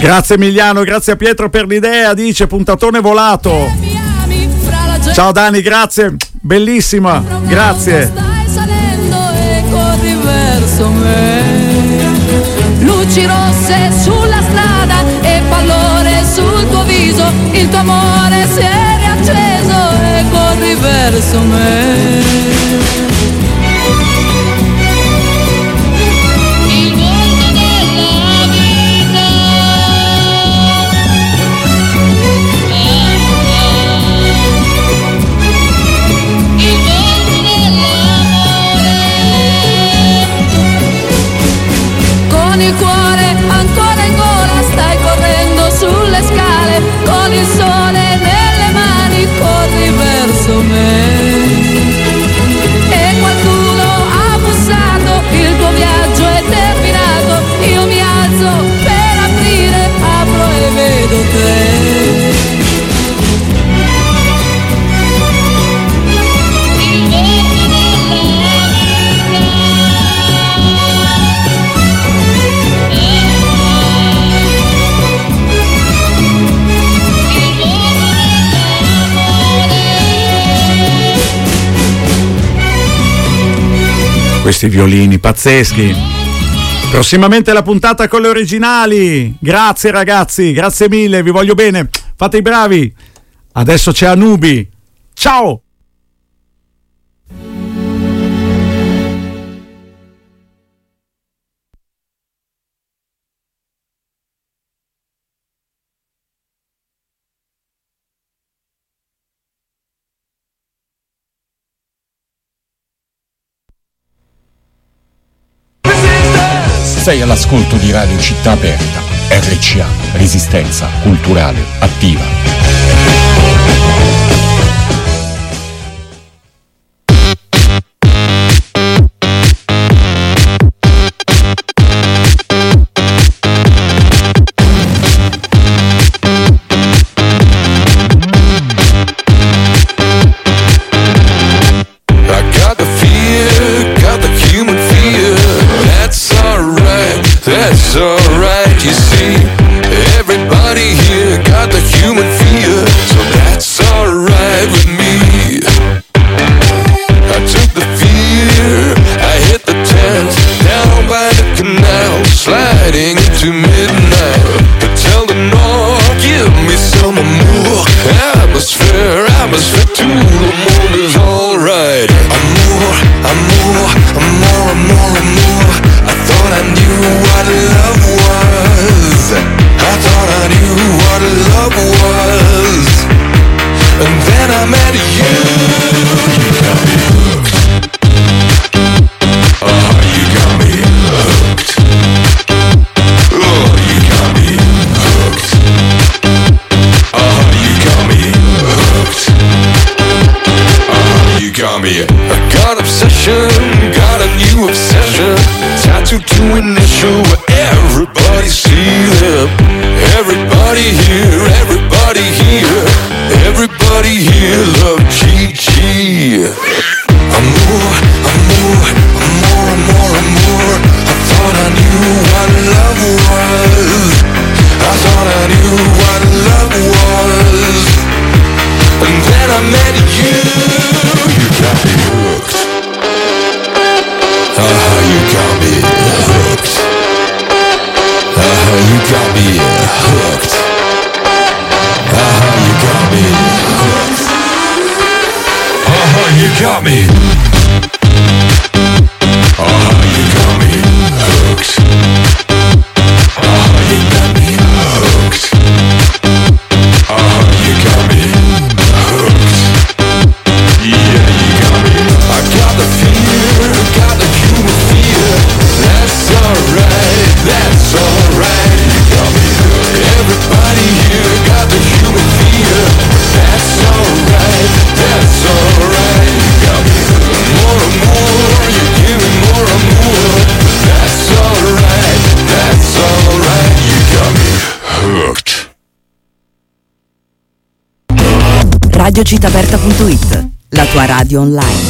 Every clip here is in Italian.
Grazie Emiliano, grazie a Pietro per l'idea, dice puntatone volato. Ciao Dani, grazie, bellissima, grazie. Stai salendo e corri verso me. Luci rosse sulla strada e pallore sul tuo viso, il tuo amore si è riacceso e corri verso me. Con il cuore ancora in gola stai correndo sulle scale, con il sole nelle mani corri verso me. E qualcuno ha bussato, il tuo viaggio è terminato, io mi alzo per aprire, apro e vedo te. Questi violini pazzeschi. Prossimamente la puntata con le originali. Grazie ragazzi, grazie mille, vi voglio bene. Fate i bravi. Adesso c'è Anubi. Ciao! Sei all'ascolto di Radio Città Aperta, RCA, Resistenza Culturale Attiva. That's alright, you see. Everybody here got the human fear, so that's alright with me. I took the fear, I hit the tent, down by the canal, sliding into midnight. Tell the north, give me some more atmosphere, atmosphere too. The moon is alright. Amor, amor, amor, amor, amor. I thought I knew what love was. I thought I knew what love was. And then I met you. You got me hooked. Oh, you got me hooked. Oh, you got me hooked. Oh, you got me hooked. Oh, you got me. I got obsession, got a new obsession. Tattooed to initial where everybody see them. Everybody here, everybody here. Everybody here love Gigi. Amor, amor, amor, amor, amor. I thought I knew what love was. I thought I knew what love was. And then I met you. You got me hooked. You got me hooked. You got me hooked. You got me hooked. You got me. You got me hooked. You got me hooked. You got me hooked. Yeah, you got me. I got the fear, got the human fear. That's alright, that's alright. You got me hooked. Everybody here got the human fear. That's alright, that's alright. You got me hooked. More and more, you give me more and more. That's alright, that's alright. You got me hooked. RadioCittAperta.it, la tua radio online.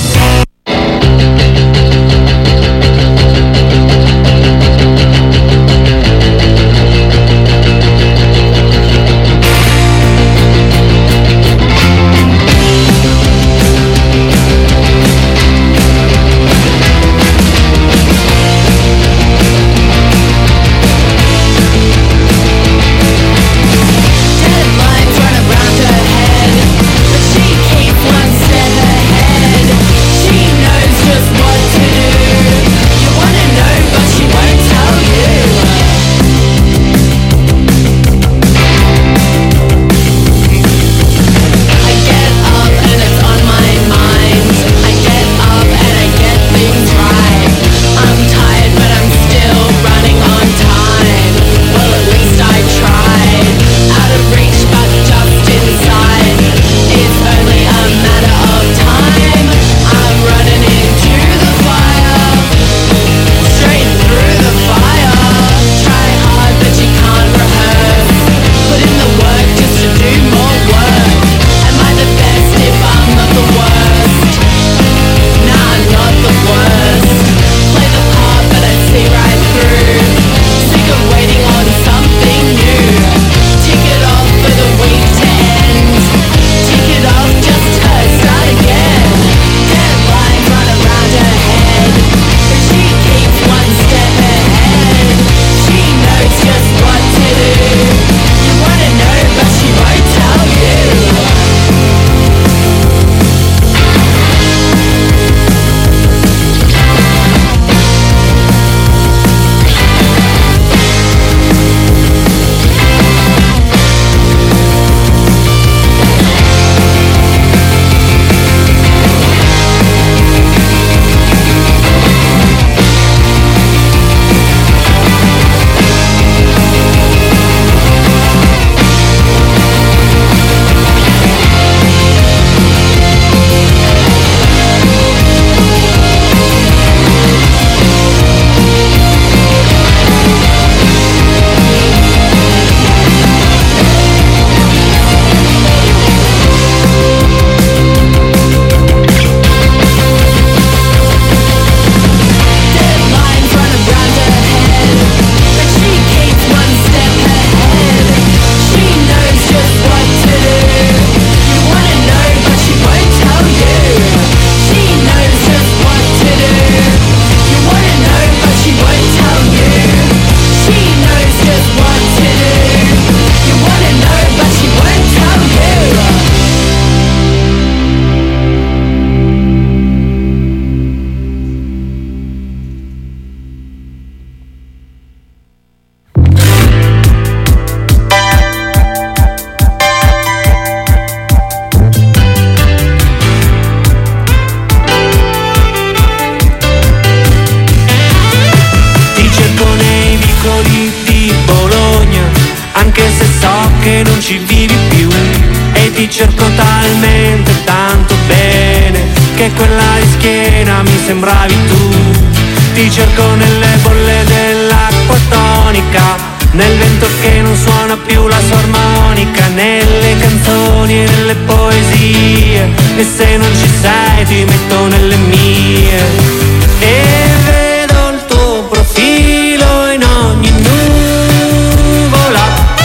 ti cerco talmente tanto bene che quella di schiena mi sembravi tu. Ti cerco nelle bolle dell'acqua tonica, nel vento che non suona più la sua armonica, nelle canzoni e nelle poesie, e se non ci sei ti metto nelle mie. E vedo il tuo profilo in ogni nuvola,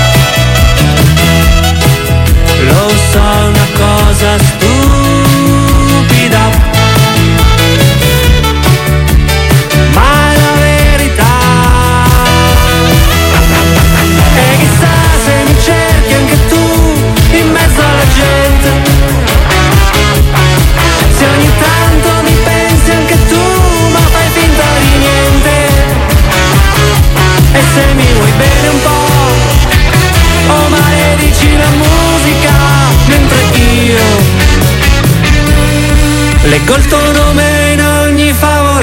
lo so, è una cosa stupida, ma è la verità. E chissà se mi cerchi anche tu in mezzo alla gente, se ogni tanto mi pensi anche tu ma fai finta di niente. E se mi vuoi bene un po', o maledici la musica, mentre io leggo il tuo nome in ogni favola.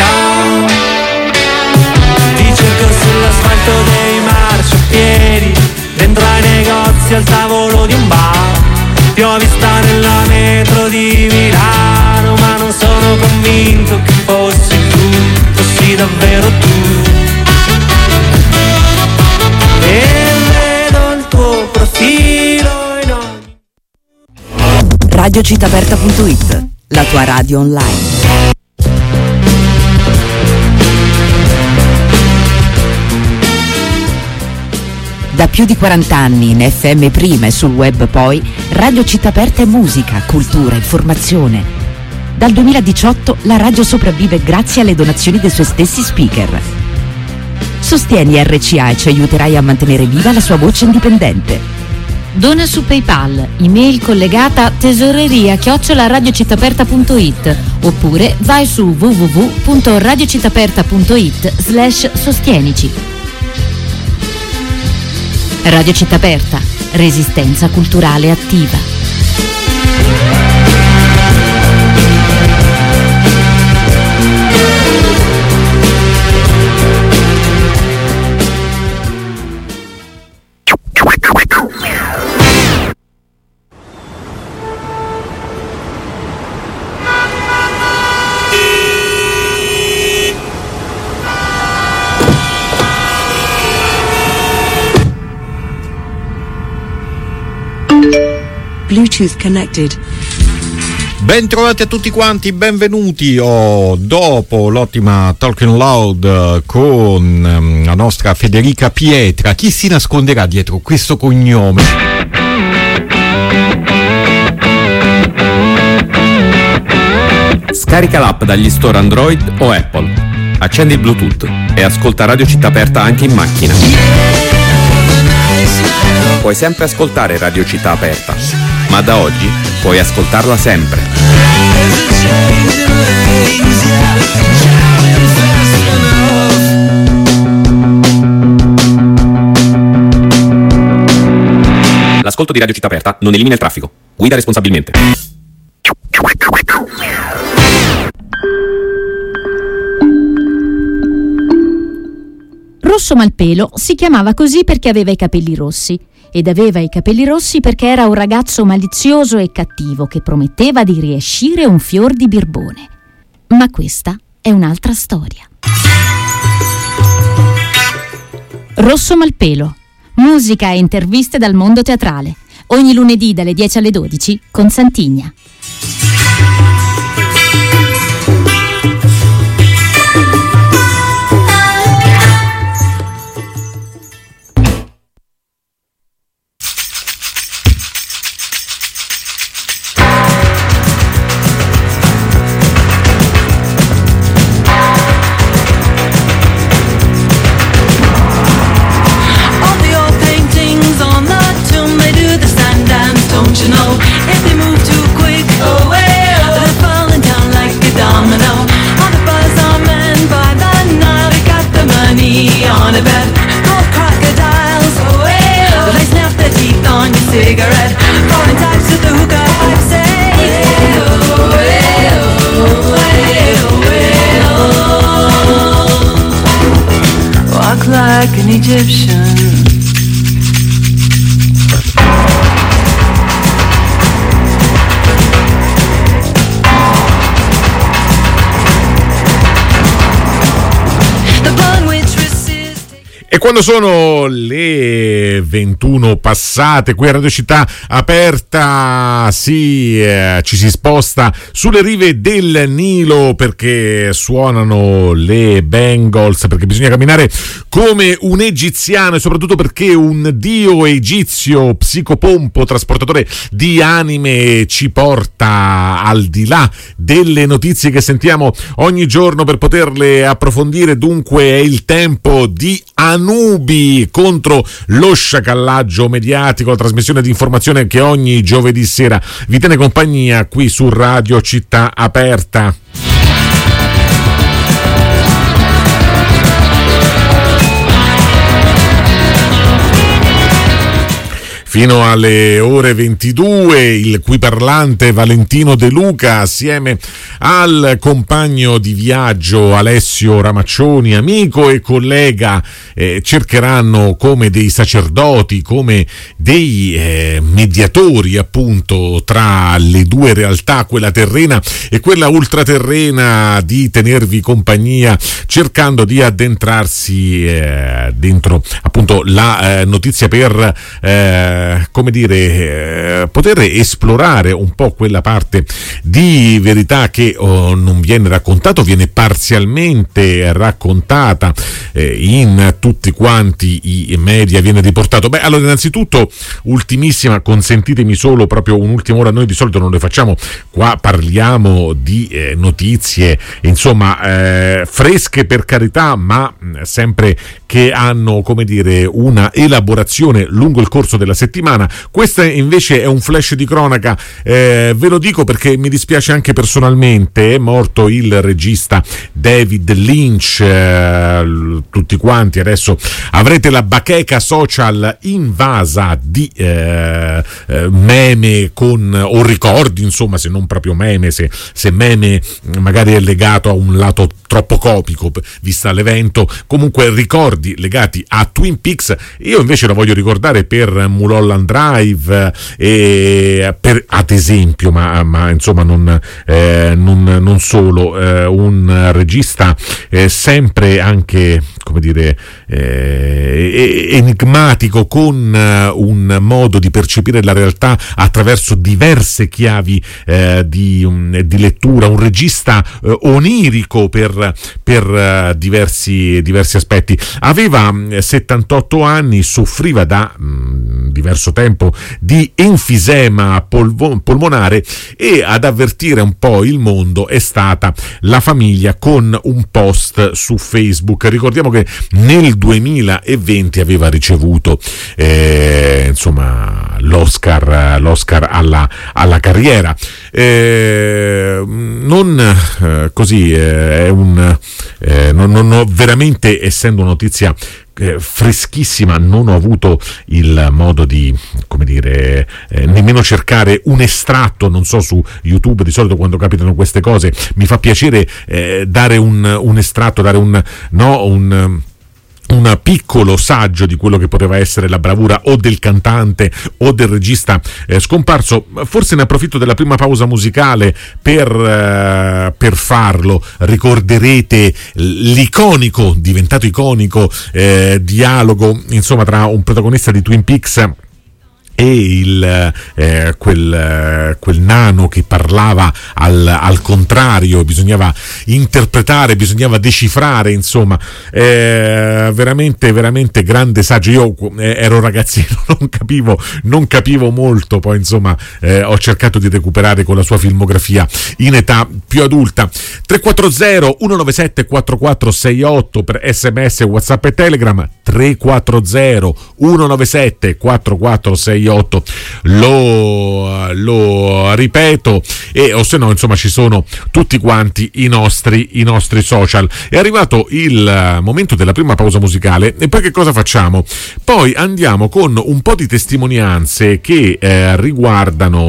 Ti cerco sull'asfalto dei marciapiedi, dentro ai negozi al tavolo di un bar. Ti ho vista nella metro di Milano, ma non sono convinto che fossi tu, fossi davvero tu. E vedo il tuo profilo in ogni... Radiocittaaperta.it, la tua radio online. Da più di 40 anni in FM prima e sul web poi, Radio Città Aperta è musica, cultura, informazione. Dal 2018 la radio sopravvive grazie alle donazioni dei suoi stessi speaker. Sostieni RCA e ci aiuterai a mantenere viva la sua voce indipendente. Dona su PayPal, email collegata tesoreria@radiocittaaperta.it oppure vai su www.radiocittaaperta.it/sostienici. Radio Città Aperta, resistenza culturale attiva. Bluetooth connected. Ben trovati a tutti quanti, benvenuti. Dopo l'ottima Talking Loud con la nostra Federica Pietra, chi si nasconderà dietro questo cognome? Scarica l'app dagli store Android o Apple, accendi il Bluetooth e ascolta Radio Città Aperta anche in macchina. Puoi sempre ascoltare Radio Città Aperta, ma da oggi puoi ascoltarla sempre. L'ascolto di Radio Città Aperta non elimina il traffico. Guida responsabilmente. Rosso Malpelo si chiamava così perché aveva i capelli rossi, ed aveva i capelli rossi perché era un ragazzo malizioso e cattivo che prometteva di riescire un fior di birbone. Ma questa è un'altra storia. Rosso Malpelo, musica e interviste dal mondo teatrale, ogni lunedì dalle 10 alle 12 con Santigna. Like an Egyptian. quando sono le 21 passate qui a Radio Città Aperta ci si sposta sulle rive del Nilo perché suonano le Bengals, perché bisogna camminare come un egiziano e soprattutto perché un dio egizio psicopompo trasportatore di anime ci porta al di là delle notizie che sentiamo ogni giorno per poterle approfondire. Dunque è il tempo di Anubi contro lo sciacallaggio mediatico, la trasmissione di informazione che ogni giovedì sera vi tiene compagnia qui su Radio Città Aperta. Fino alle ore 22 il qui parlante Valentino De Luca assieme al compagno di viaggio Alessio Ramaccioni, amico e collega, cercheranno come dei sacerdoti, come dei mediatori appunto tra le due realtà, quella terrena e quella ultraterrena, di tenervi compagnia cercando di addentrarsi dentro appunto la notizia per poter esplorare un po' quella parte di verità che non viene raccontato, viene parzialmente raccontata in tutti quanti i media, viene riportato. Allora innanzitutto ultimissima, consentitemi solo proprio un'ultima ora, noi di solito non le facciamo, qua parliamo di notizie insomma fresche per carità, ma sempre che hanno una elaborazione lungo il corso della settimana. Questa invece è un flash di cronaca, ve lo dico perché mi dispiace anche personalmente, è morto il regista David Lynch, tutti quanti adesso avrete la bacheca social invasa di meme o ricordi, insomma, se non proprio meme, se meme magari è legato a un lato troppo comico vista l'evento, comunque ricordi legati a Twin Peaks. Io invece la voglio ricordare per Mulholland Drive per, ad esempio, ma insomma non solo, un regista sempre anche enigmatico, con un modo di percepire la realtà attraverso diverse chiavi di lettura, un regista onirico per diversi aspetti. Aveva 78 anni, soffriva da diverso tempo di enfisema polmonare e ad avvertire un po' il mondo è stata la famiglia con un post su Facebook. Ricordiamo che nel 2020 aveva ricevuto l'Oscar alla carriera. Veramente, essendo notizia freschissima, non ho avuto il modo di nemmeno cercare un estratto, non so, su YouTube di solito quando capitano queste cose mi fa piacere dare un estratto, dare un piccolo saggio di quello che poteva essere la bravura o del cantante o del regista scomparso. Forse ne approfitto della prima pausa musicale per farlo. Ricorderete l'iconico, diventato iconico, dialogo insomma tra un protagonista di Twin Peaks e quel nano che parlava al contrario, bisognava interpretare, bisognava decifrare, insomma, veramente veramente grande saggio. Io ero ragazzino, non capivo molto, poi insomma ho cercato di recuperare con la sua filmografia in età più adulta. 340 197 4468 per SMS, WhatsApp e Telegram, 340 197 4468, lo ripeto, o se no insomma ci sono tutti quanti i nostri social. È arrivato il momento della prima pausa musicale e poi che cosa facciamo? Poi andiamo con un po' di testimonianze che riguardano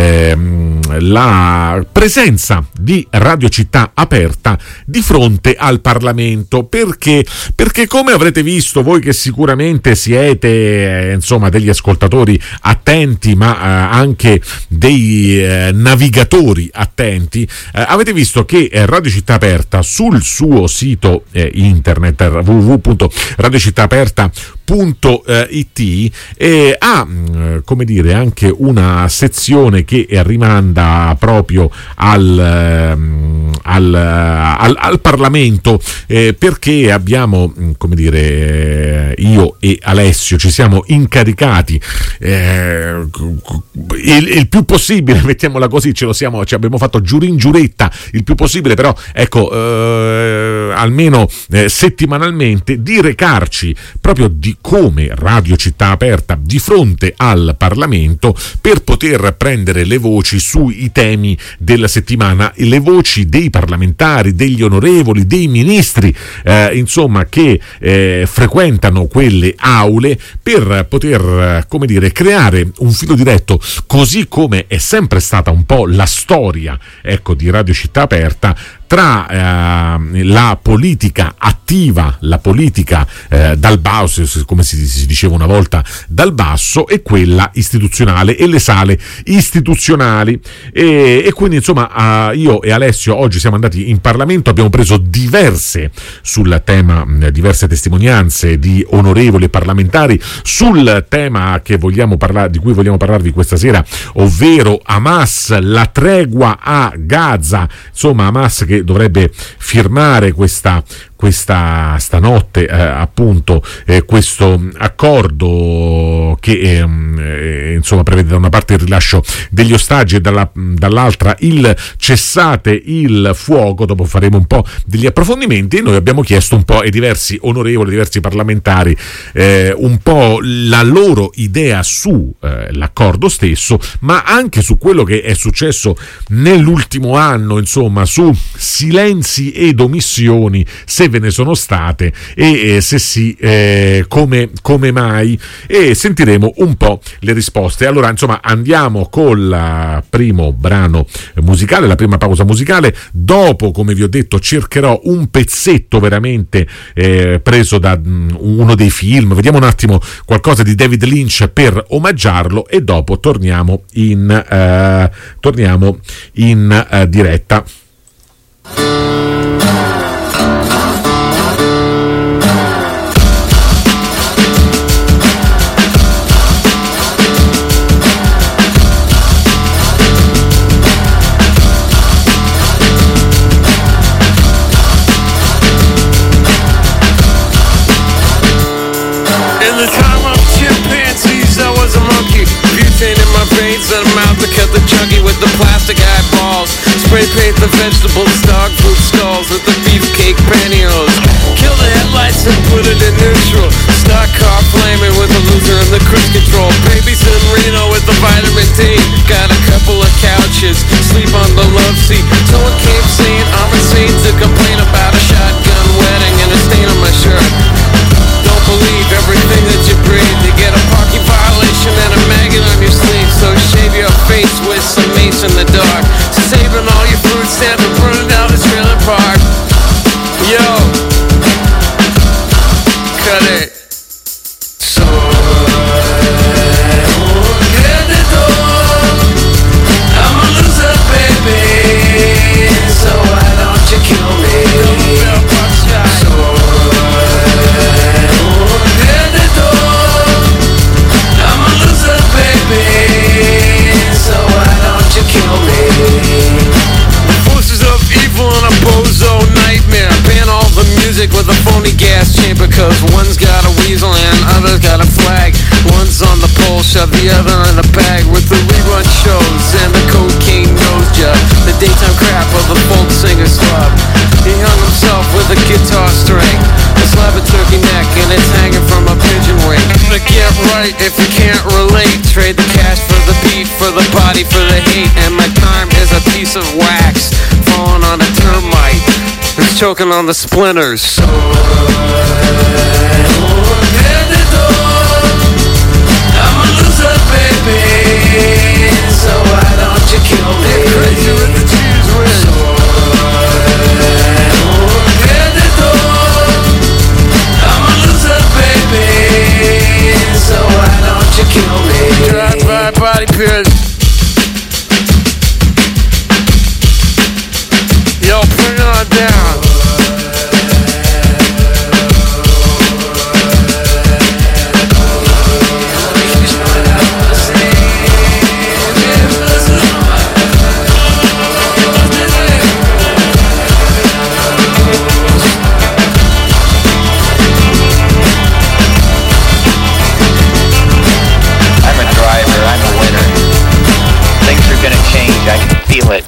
la presenza di Radio Città Aperta di fronte al Parlamento, perché come avrete visto voi, che sicuramente siete insomma degli ascoltatori attenti, ma anche dei navigatori attenti, avete visto che Radio Città Aperta sul suo sito internet www.radiocittaaperta.it ha, come dire, anche una sezione che rimanda proprio al Parlamento, perché abbiamo, come dire, io e Alessio ci siamo incaricati il più possibile, mettiamola così, ci abbiamo fatto giurin giuretta il più possibile, però ecco, almeno settimanalmente di recarci proprio di come Radio Città Aperta di fronte al Parlamento, per poter prendere le voci sui temi della settimana, le voci dei parlamentari, degli onorevoli, dei ministri, insomma, che frequentano quelle aule, per poter, come dire, creare un filo diretto, così come è sempre stata un po' la storia, ecco, di Radio Città Aperta, tra la politica attiva, la politica dal basso, come si diceva una volta, dal basso, e quella istituzionale e le sale istituzionali. E quindi, insomma, io e Alessio oggi siamo andati in Parlamento, abbiamo preso diverse testimonianze di onorevoli parlamentari sul tema che vogliamo parlare, di cui vogliamo parlarvi questa sera, ovvero Hamas, la tregua a Gaza. Insomma, Hamas che dovrebbe firmare questa stanotte appunto questo accordo che insomma prevede da una parte il rilascio degli ostaggi e dall'altra il cessate il fuoco. Dopo faremo un po' degli approfondimenti, e noi abbiamo chiesto un po' ai diversi onorevoli, diversi parlamentari, un po' la loro idea su l'accordo stesso, ma anche su quello che è successo nell'ultimo anno, insomma, su silenzi ed omissioni, se ve ne sono state, e se sì, come mai, e sentiremo un po' le risposte. Allora, insomma, andiamo col primo brano musicale, la prima pausa musicale. Dopo, come vi ho detto, cercherò un pezzetto veramente preso da uno dei film, vediamo un attimo qualcosa di David Lynch per omaggiarlo, e dopo torniamo in diretta. And a mouth that kept the chunky with the plastic eyeballs. Spray paint the vegetables, dog food stalls with the beefcake pantyhose. Kill the headlights and put it in neutral. Stock car flaming with the loser and the cruise control. Babies in Reno with the vitamin D. Got a couple of couches, sleep on the love seat. Someone came saying I'm insane to complain about a shotgun wedding and a stain on my shirt. Don't believe everything that you breathe. You get a parking violation and a maggot on your sleeve. So shave your face with some mace in the dark. Saving all your fruit stamps and burning down the trailer park. Yo, cut it. So I'm a loser, baby. So why don't you kill me? Kill me. The forces of evil in a bozo nightmare. Ban all the music with a phony gas chamber, cause one's got a weasel and other's got a flag. One's on the pole, shove the other in a bag. With the rerun shows and the cocaine nose job, the daytime crap of the folk singer's club. He hung himself with a guitar string, a slab of turkey neck, and it's hanging from a pigeon wing. But get right if you can't relate. Trade the cash for the beat, for the body, for the hate. And my time is a piece of wax falling on a termite who's choking on the splinters. So I'm a loser, baby. So why don't you kill me? Get crazy with the cheese ring. So I'm a loser, baby. So why don't you kill me? wait.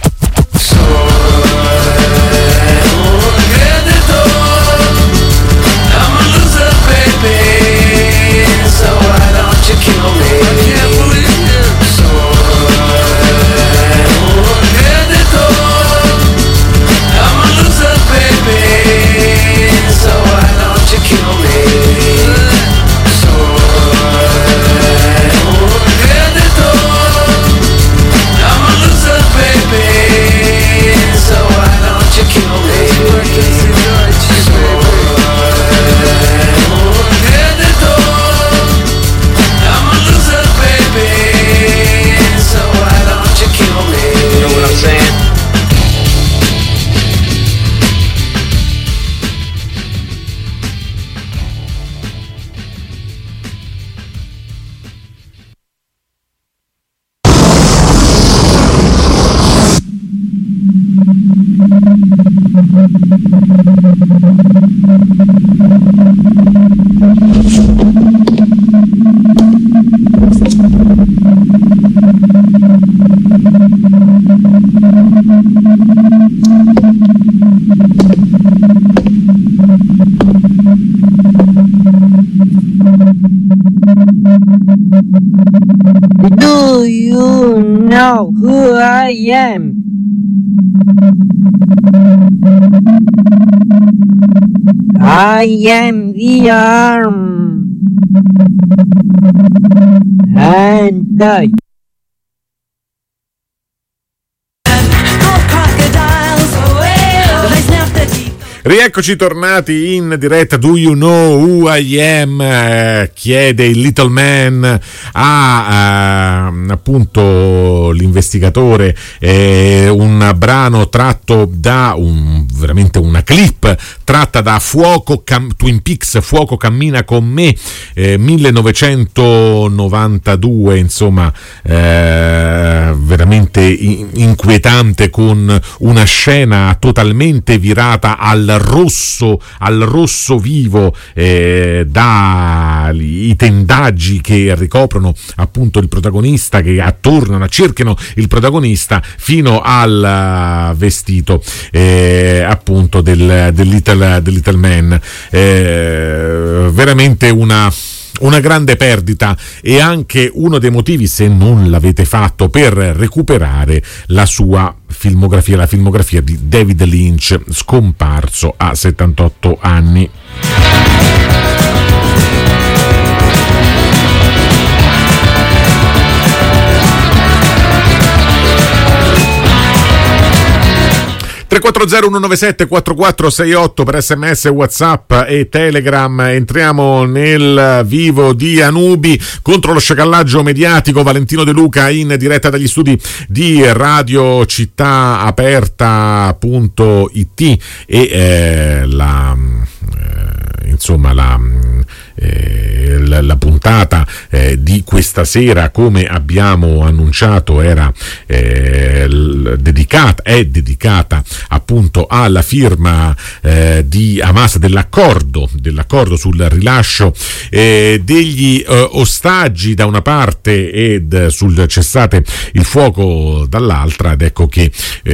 Do you know who I am? I am the arm and I. Rieccoci tornati in diretta. Do you know who I am? Chiede il Little Man a appunto l'investigatore. Un brano tratto da veramente una clip tratta da Twin Peaks, Fuoco cammina con me, 1992, insomma, veramente inquietante, con una scena totalmente virata al rosso vivo, dai tendaggi che ricoprono appunto il protagonista, che attornano, cercano il protagonista, fino al vestito appunto del Little Man. Veramente una grande perdita, e anche uno dei motivi, se non l'avete fatto, per recuperare la sua filmografia, la filmografia di David Lynch, scomparso a 78 anni. Tre 340-197-4468 per SMS, WhatsApp e Telegram. Entriamo nel vivo di Anubi contro lo sciacallaggio mediatico. Valentino De Luca in diretta dagli studi di Radio Città Aperta.it e la puntata di questa sera, come abbiamo annunciato, era è dedicata appunto alla firma di Hamas dell'accordo sul rilascio degli ostaggi da una parte ed sul cessate il fuoco dall'altra. Ed ecco che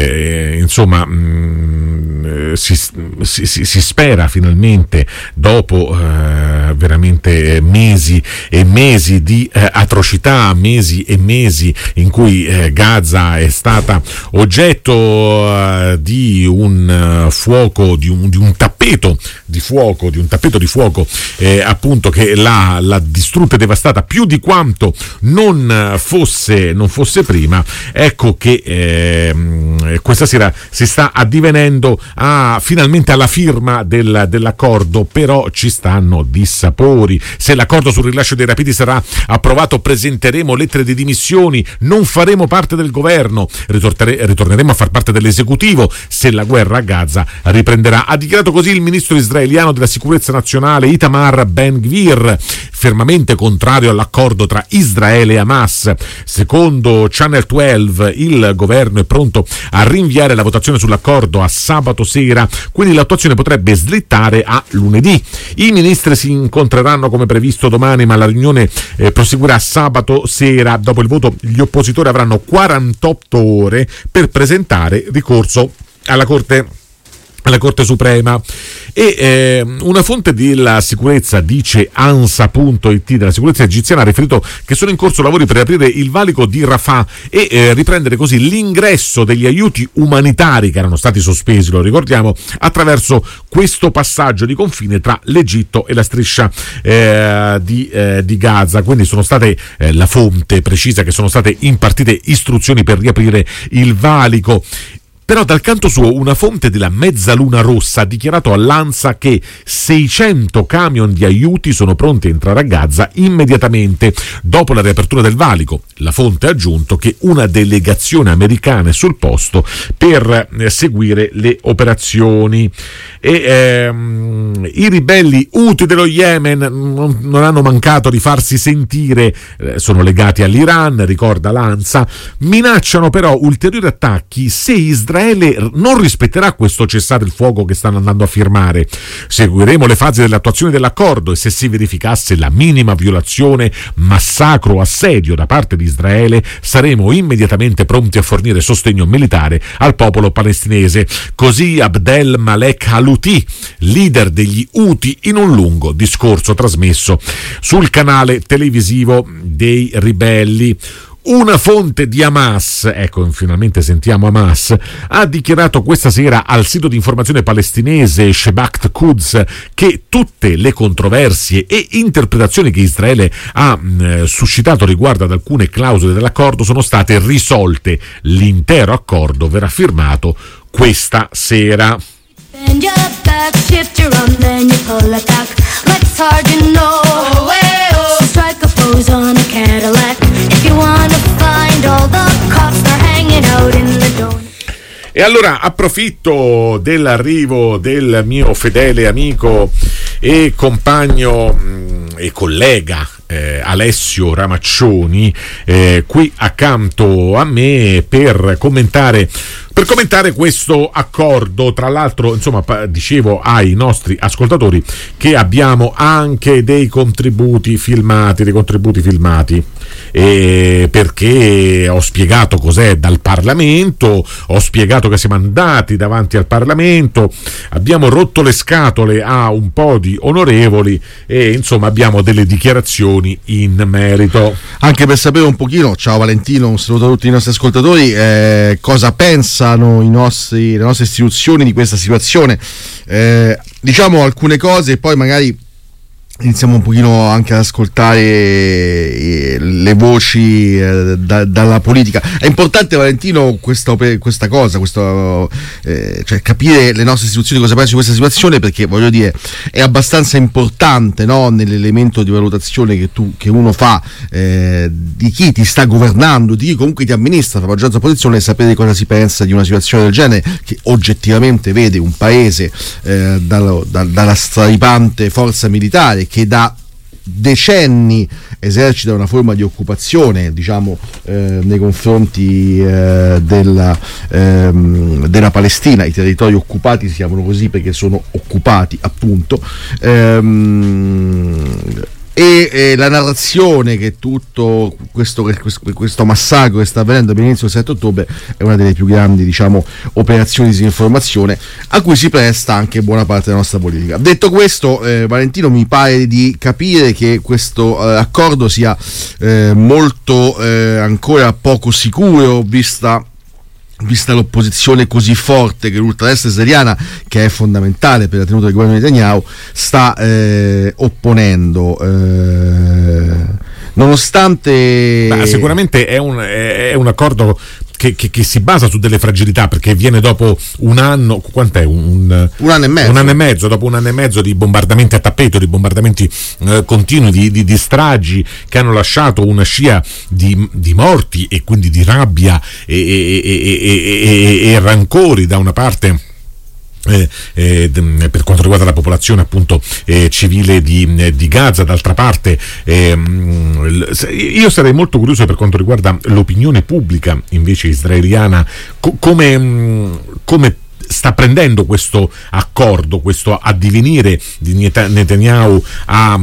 si spera finalmente, dopo veramente mesi e mesi di atrocità, mesi e mesi in cui Gaza è stata oggetto di un fuoco, di un tappeto di fuoco, appunto, che l'ha distrutta e devastata più di quanto non fosse prima. Ecco che questa sera si sta addivenendo finalmente alla firma dell'accordo, però ci stanno dissapori. Se l'accordo sul rilascio dei rapiti sarà approvato, presenteremo lettere di dimissioni, non faremo parte del governo, ritorneremo a far parte dell'esecutivo se la guerra a Gaza riprenderà. Ha dichiarato così il ministro israeliano della sicurezza nazionale Itamar Ben-Gvir, fermamente contrario all'accordo tra Israele e Hamas. Secondo Channel 12, il governo è pronto a a rinviare la votazione sull'accordo a sabato sera, quindi l'attuazione potrebbe slittare a lunedì. I ministri si incontreranno come previsto domani, ma la riunione proseguirà sabato sera. Dopo il voto gli oppositori avranno 48 ore per presentare ricorso alla Corte Suprema. E una fonte della sicurezza, dice ANSA.it, della sicurezza egiziana, ha riferito che sono in corso lavori per aprire il valico di Rafah e riprendere così l'ingresso degli aiuti umanitari che erano stati sospesi, lo ricordiamo, attraverso questo passaggio di confine tra l'Egitto e la striscia di Gaza. Quindi sono state, la fonte precisa che sono state impartite istruzioni per riaprire il valico. Però dal canto suo una fonte della Mezzaluna Rossa ha dichiarato all'ANSA che 600 camion di aiuti sono pronti a entrare a Gaza immediatamente dopo la riapertura del valico. La fonte ha aggiunto che una delegazione americana è sul posto per seguire le operazioni. E i ribelli Houthi dello Yemen non hanno mancato di farsi sentire, sono legati all'Iran, ricorda l'ANSA, minacciano però ulteriori attacchi se Israele non rispetterà questo cessate il fuoco che stanno andando a firmare. Seguiremo le fasi dell'attuazione dell'accordo e se si verificasse la minima violazione, massacro o assedio da parte di Israele, saremo immediatamente pronti a fornire sostegno militare al popolo palestinese. Così Abdel Malek Houthi, leader degli Houthi, in un lungo discorso trasmesso sul canale televisivo dei ribelli. Una fonte di Hamas, ecco finalmente sentiamo Hamas, ha dichiarato questa sera al sito di informazione palestinese Shabbat Quds che tutte le controversie e interpretazioni che Israele ha suscitato riguardo ad alcune clausole dell'accordo sono state risolte. L'intero accordo verrà firmato questa sera. Bend your back, shift your arm, then you pull it back. Like it's hard to know. So strike a pose on a Cadillac. If you wanna find all the cops are hanging out in the door. E allora approfitto dell'arrivo del mio fedele amico e compagno e collega Alessio Ramaccioni qui accanto a me per commentare questo accordo. Tra l'altro, insomma, dicevo ai nostri ascoltatori che abbiamo anche dei contributi filmati perché ho spiegato cos'è dal Parlamento, ho spiegato che siamo andati davanti al Parlamento, abbiamo rotto le scatole a un po' di onorevoli e insomma abbiamo delle dichiarazioni in merito. Anche per sapere un pochino, ciao Valentino, un saluto a tutti i nostri ascoltatori, cosa pensano le nostre istituzioni di questa situazione. Diciamo alcune cose e poi magari iniziamo un pochino anche ad ascoltare le voci dalla politica. È importante, Valentino, questa cosa, cioè capire le nostre istituzioni cosa pensano di questa situazione, perché voglio dire è abbastanza importante, no, nell'elemento di valutazione che uno fa di chi ti sta governando, di chi comunque ti amministra, la maggioranza opposizione, sapere cosa si pensa di una situazione del genere che oggettivamente vede un paese dalla straripante forza militare che da decenni esercita una forma di occupazione, diciamo, nei confronti della Palestina. I territori occupati si chiamano così perché sono occupati, appunto. E la narrazione che tutto questo massacro che sta avvenendo all'inizio del 7 ottobre è una delle più grandi, diciamo, operazioni di disinformazione a cui si presta anche buona parte della nostra politica. Detto questo, Valentino, mi pare di capire che questo accordo sia molto ancora poco sicuro, vista l'opposizione così forte che l'ultradestra israeliana, che è fondamentale per la tenuta del governo Netanyahu, sta opponendo, nonostante sicuramente è un accordo che si basa su delle fragilità, perché viene dopo un anno, quant'è? Un anno e mezzo. Un anno e mezzo, dopo un anno e mezzo di bombardamenti a tappeto, di bombardamenti continui, di stragi che hanno lasciato una scia di morti e quindi di rabbia e rancori da una parte per quanto riguarda la popolazione appunto civile di Gaza. D'altra parte io sarei molto curioso per quanto riguarda l'opinione pubblica invece israeliana, come sta prendendo questo accordo, questo addivenire di Netanyahu a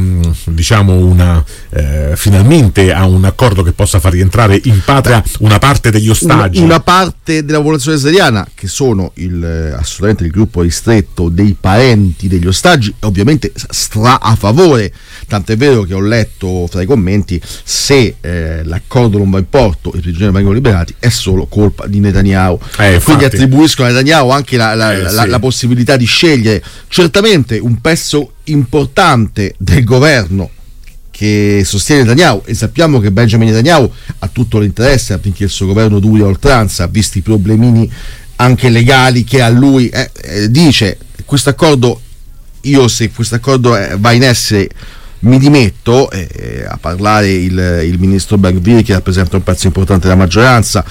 finalmente a un accordo che possa far rientrare in patria una parte degli ostaggi. Una parte della popolazione israeliana, che sono assolutamente il gruppo ristretto dei parenti degli ostaggi, ovviamente stra a favore, tant'è vero che ho letto fra i commenti: se l'accordo non va in porto e i prigionieri vengono liberati è solo colpa di Netanyahu. Quindi attribuiscono a Netanyahu anche la possibilità di scegliere. Certamente un pezzo importante del governo che sostiene Netanyahu, e sappiamo che Benjamin Netanyahu ha tutto l'interesse affinché il suo governo duri a oltranza, visti i problemini anche legali che ha lui, dice: questo accordo, se questo accordo va in essere mi dimetto. A parlare il ministro Ben-Gvir, che rappresenta un pezzo importante della maggioranza,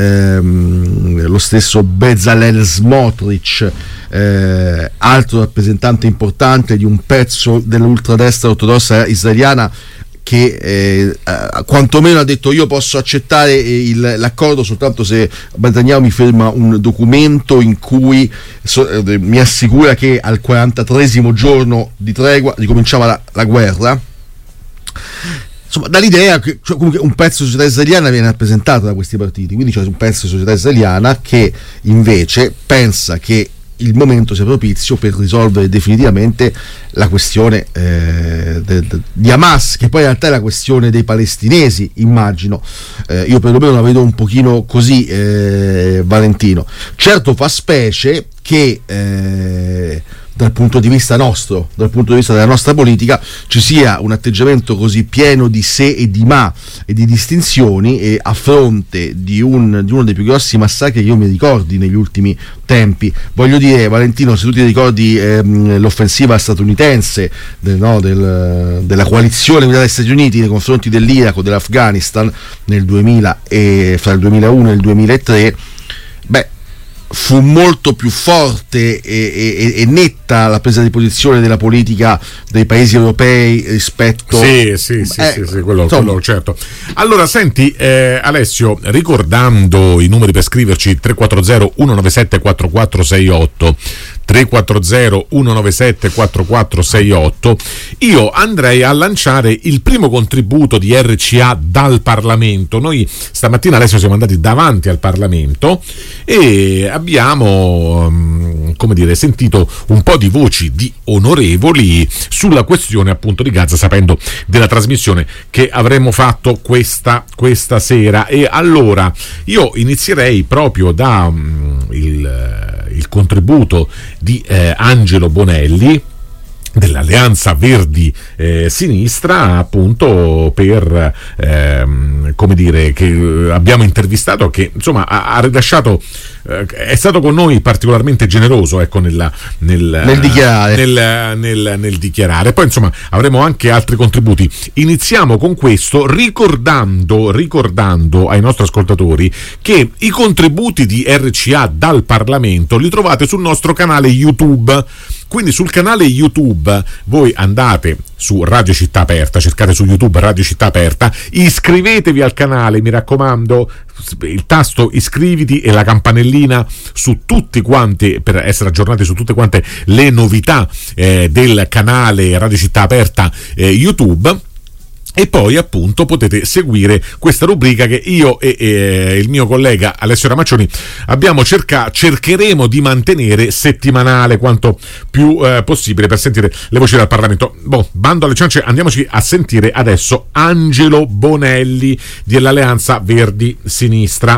lo stesso Bezalel Smotrich, altro rappresentante importante di un pezzo dell'ultradestra ortodossa israeliana, che quantomeno ha detto: io posso accettare l'accordo soltanto se Netanyahu mi firma un documento in cui mi assicura che al 43esimo giorno di tregua ricominciava la guerra. Insomma, dall'idea che comunque un pezzo di società israeliana viene rappresentato da questi partiti, quindi c'è un pezzo di società israeliana che invece pensa che il momento sia propizio per risolvere definitivamente la questione di Hamas, che poi in realtà è la questione dei palestinesi, immagino. Io perlomeno la vedo un pochino così, Valentino. Certo fa specie che dal punto di vista nostro, dal punto di vista della nostra politica, ci sia un atteggiamento così pieno di se e di ma e di distinzioni, e a fronte di uno dei più grossi massacri che io mi ricordi negli ultimi tempi. Voglio dire, Valentino, se tu ti ricordi l'offensiva statunitense della coalizione militare degli Stati Uniti nei confronti dell'Iraq o dell'Afghanistan nel 2000 fra il 2001 e il 2003, fu molto più forte e netta la presa di posizione della politica dei paesi europei rispetto quello certo. Allora senti, Alessio, ricordando i numeri per scriverci: 340 197 4468, 340 197 4468, io andrei a lanciare il primo contributo di RCA dal Parlamento. Noi stamattina, Alessio, siamo andati davanti al Parlamento e abbiamo sentito un po' di voci di onorevoli sulla questione appunto di Gaza, sapendo della trasmissione che avremmo fatto questa sera. E allora io inizierei proprio da il contributo di Angelo Bonelli dell'Alleanza Verdi Sinistra, appunto per che abbiamo intervistato, che insomma ha rilasciato, è stato con noi particolarmente generoso, ecco, nel dichiarare. Poi insomma avremo anche altri contributi. Iniziamo con questo ricordando ai nostri ascoltatori che i contributi di RCA dal Parlamento li trovate sul nostro canale YouTube. Quindi sul canale YouTube voi andate su Radio Città Aperta, cercate su YouTube Radio Città Aperta, iscrivetevi al canale, mi raccomando, il tasto iscriviti e la campanellina su tutti quanti, per essere aggiornati su tutte quante le novità del canale Radio Città Aperta YouTube. E poi appunto potete seguire questa rubrica che io e il mio collega Alessio Ramaccioni cercheremo di mantenere settimanale quanto più possibile, per sentire le voci dal Parlamento. Bando alle ciance, andiamoci a sentire adesso Angelo Bonelli dell'Alleanza Verdi Sinistra.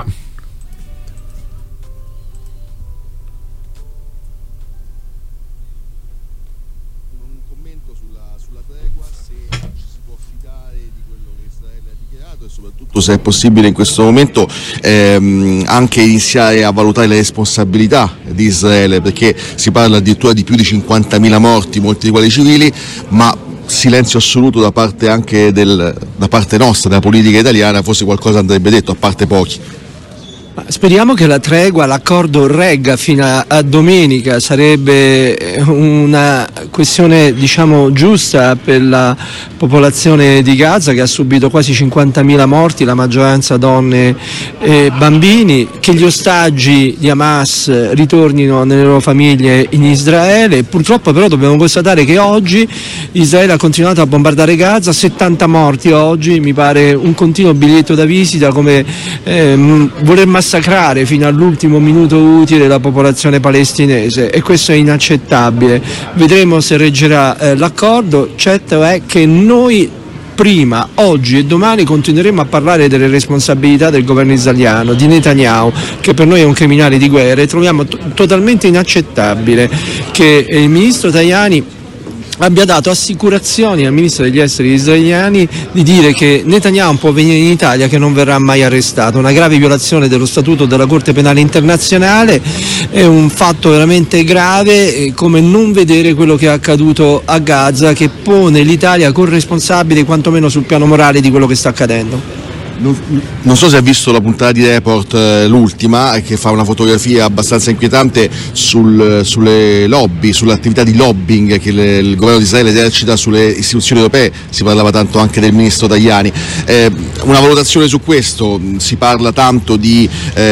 Se è possibile in questo momento anche iniziare a valutare le responsabilità di Israele, perché si parla addirittura di più di 50.000 morti, molti dei quali civili, ma silenzio assoluto da parte anche da parte nostra, della politica italiana. Forse qualcosa andrebbe detto, a parte pochi. Speriamo che la tregua, l'accordo regga fino a domenica, sarebbe una questione giusta per la popolazione di Gaza, che ha subito quasi 50.000 morti, la maggioranza donne e bambini, che gli ostaggi di Hamas ritornino nelle loro famiglie in Israele. Purtroppo però dobbiamo constatare che oggi Israele ha continuato a bombardare Gaza, 70 morti oggi, mi pare un continuo biglietto da visita, come voler massacrare fino all'ultimo minuto utile la popolazione palestinese, e questo è inaccettabile. Vedremo se reggerà l'accordo. Certo è che noi prima, oggi e domani continueremo a parlare delle responsabilità del governo israeliano, di Netanyahu, che per noi è un criminale di guerra, e troviamo totalmente inaccettabile che il ministro Tajani abbia dato assicurazioni al ministro degli esteri israeliani di dire che Netanyahu può venire in Italia, che non verrà mai arrestato. Una grave violazione dello statuto della Corte Penale Internazionale, è un fatto veramente grave, come non vedere quello che è accaduto a Gaza, che pone l'Italia corresponsabile quantomeno sul piano morale di quello che sta accadendo. Non so se ha visto la puntata di Report, l'ultima, che fa una fotografia abbastanza inquietante sulle lobby, sull'attività di lobbying che il governo di Israele esercita sulle istituzioni europee. Si parlava tanto anche del ministro Tajani. Una valutazione su questo: si parla tanto di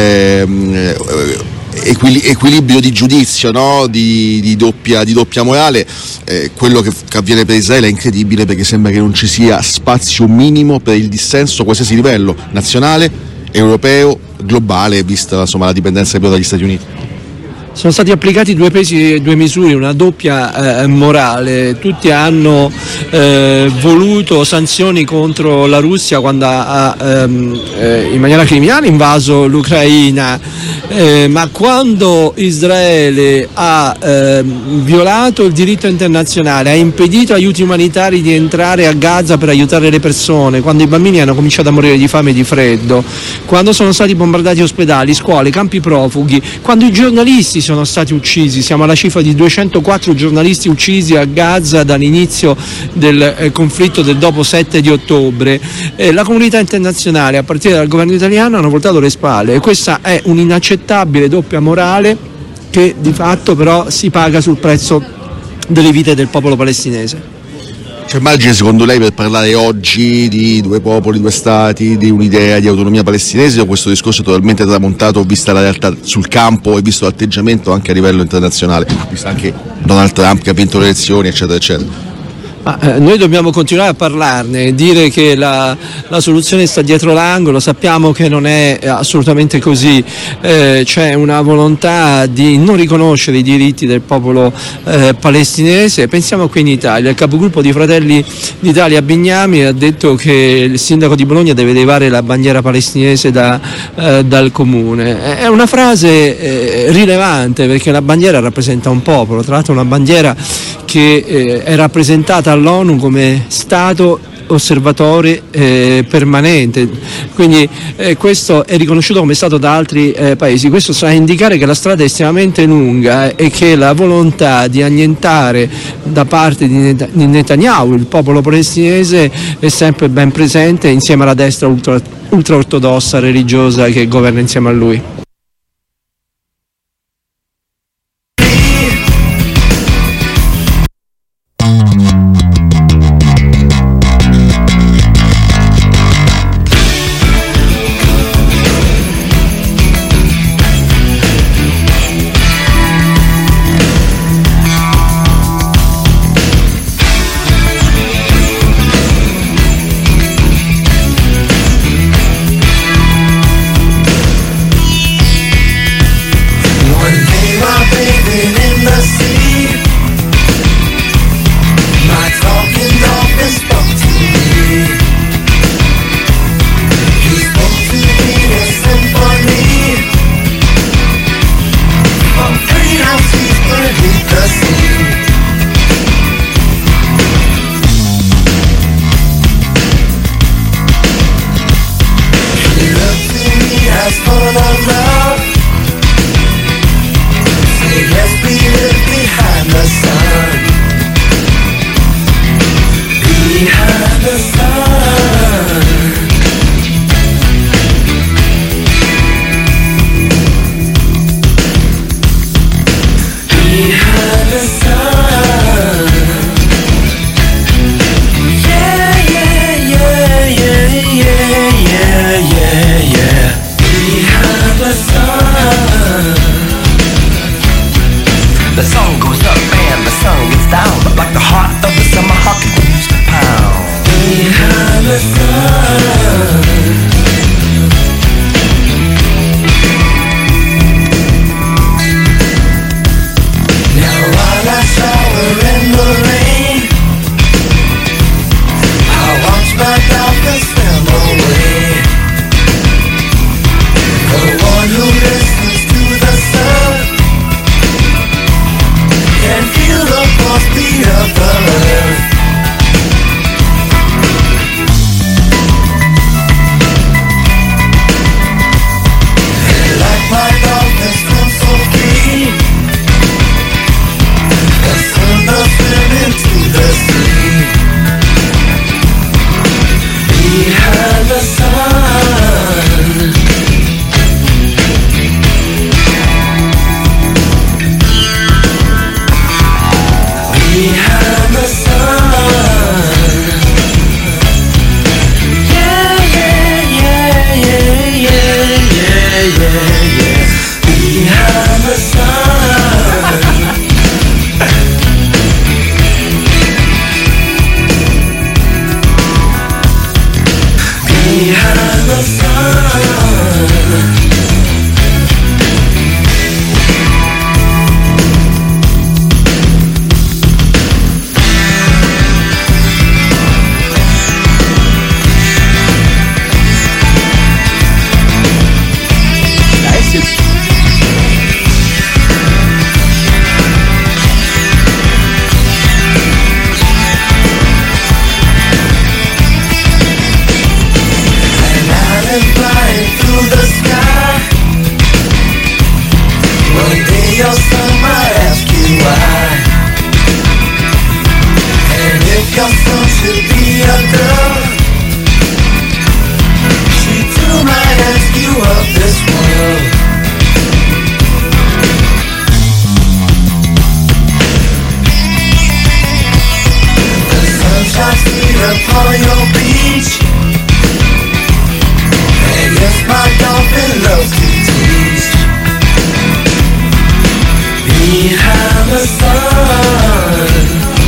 equilibrio di giudizio, no? di doppia morale. Quello che avviene per Israele è incredibile, perché sembra che non ci sia spazio minimo per il dissenso a qualsiasi livello, nazionale, europeo, globale, vista la dipendenza dagli Stati Uniti. Sono stati applicati due pesi e due misure, una doppia morale. Tutti hanno voluto sanzioni contro la Russia quando ha in maniera criminale invaso l'Ucraina, ma quando Israele ha violato il diritto internazionale, ha impedito aiuti umanitari di entrare a Gaza per aiutare le persone, quando i bambini hanno cominciato a morire di fame e di freddo, quando sono stati bombardati ospedali, scuole, campi profughi, quando i giornalisti sono stati uccisi. Siamo alla cifra di 204 giornalisti uccisi a Gaza dall'inizio del conflitto del dopo 7 di ottobre. La comunità internazionale, a partire dal governo italiano, hanno voltato le spalle, e questa è un'inaccettabile doppia morale che di fatto però si paga sul prezzo delle vite del popolo palestinese. C'è margine secondo lei per parlare oggi di due popoli, due stati, di un'idea di autonomia palestinese, o questo discorso è totalmente tramontato vista la realtà sul campo e visto l'atteggiamento anche a livello internazionale, visto anche Donald Trump che ha vinto le elezioni, eccetera eccetera? Noi dobbiamo continuare a parlarne, dire che la soluzione sta dietro l'angolo. Sappiamo che non è assolutamente così, c'è una volontà di non riconoscere i diritti del popolo palestinese. Pensiamo qui in Italia, il capogruppo di Fratelli d'Italia Bignami ha detto che il sindaco di Bologna deve levare la bandiera palestinese dal comune. È una frase rilevante, perché la bandiera rappresenta un popolo, tra l'altro una bandiera che è rappresentata all'ONU come Stato osservatore permanente, quindi questo è riconosciuto come Stato da altri paesi. Questo sta a indicare che la strada è estremamente lunga e che la volontà di annientare da parte di Netanyahu il popolo palestinese è sempre ben presente, insieme alla destra ultraortodossa religiosa che governa insieme a lui. why. And if your son should be a girl, she too might ask you of this world. The sun shines sweet upon your beach, and yes, my dolphin loves to teach. Behind the sun,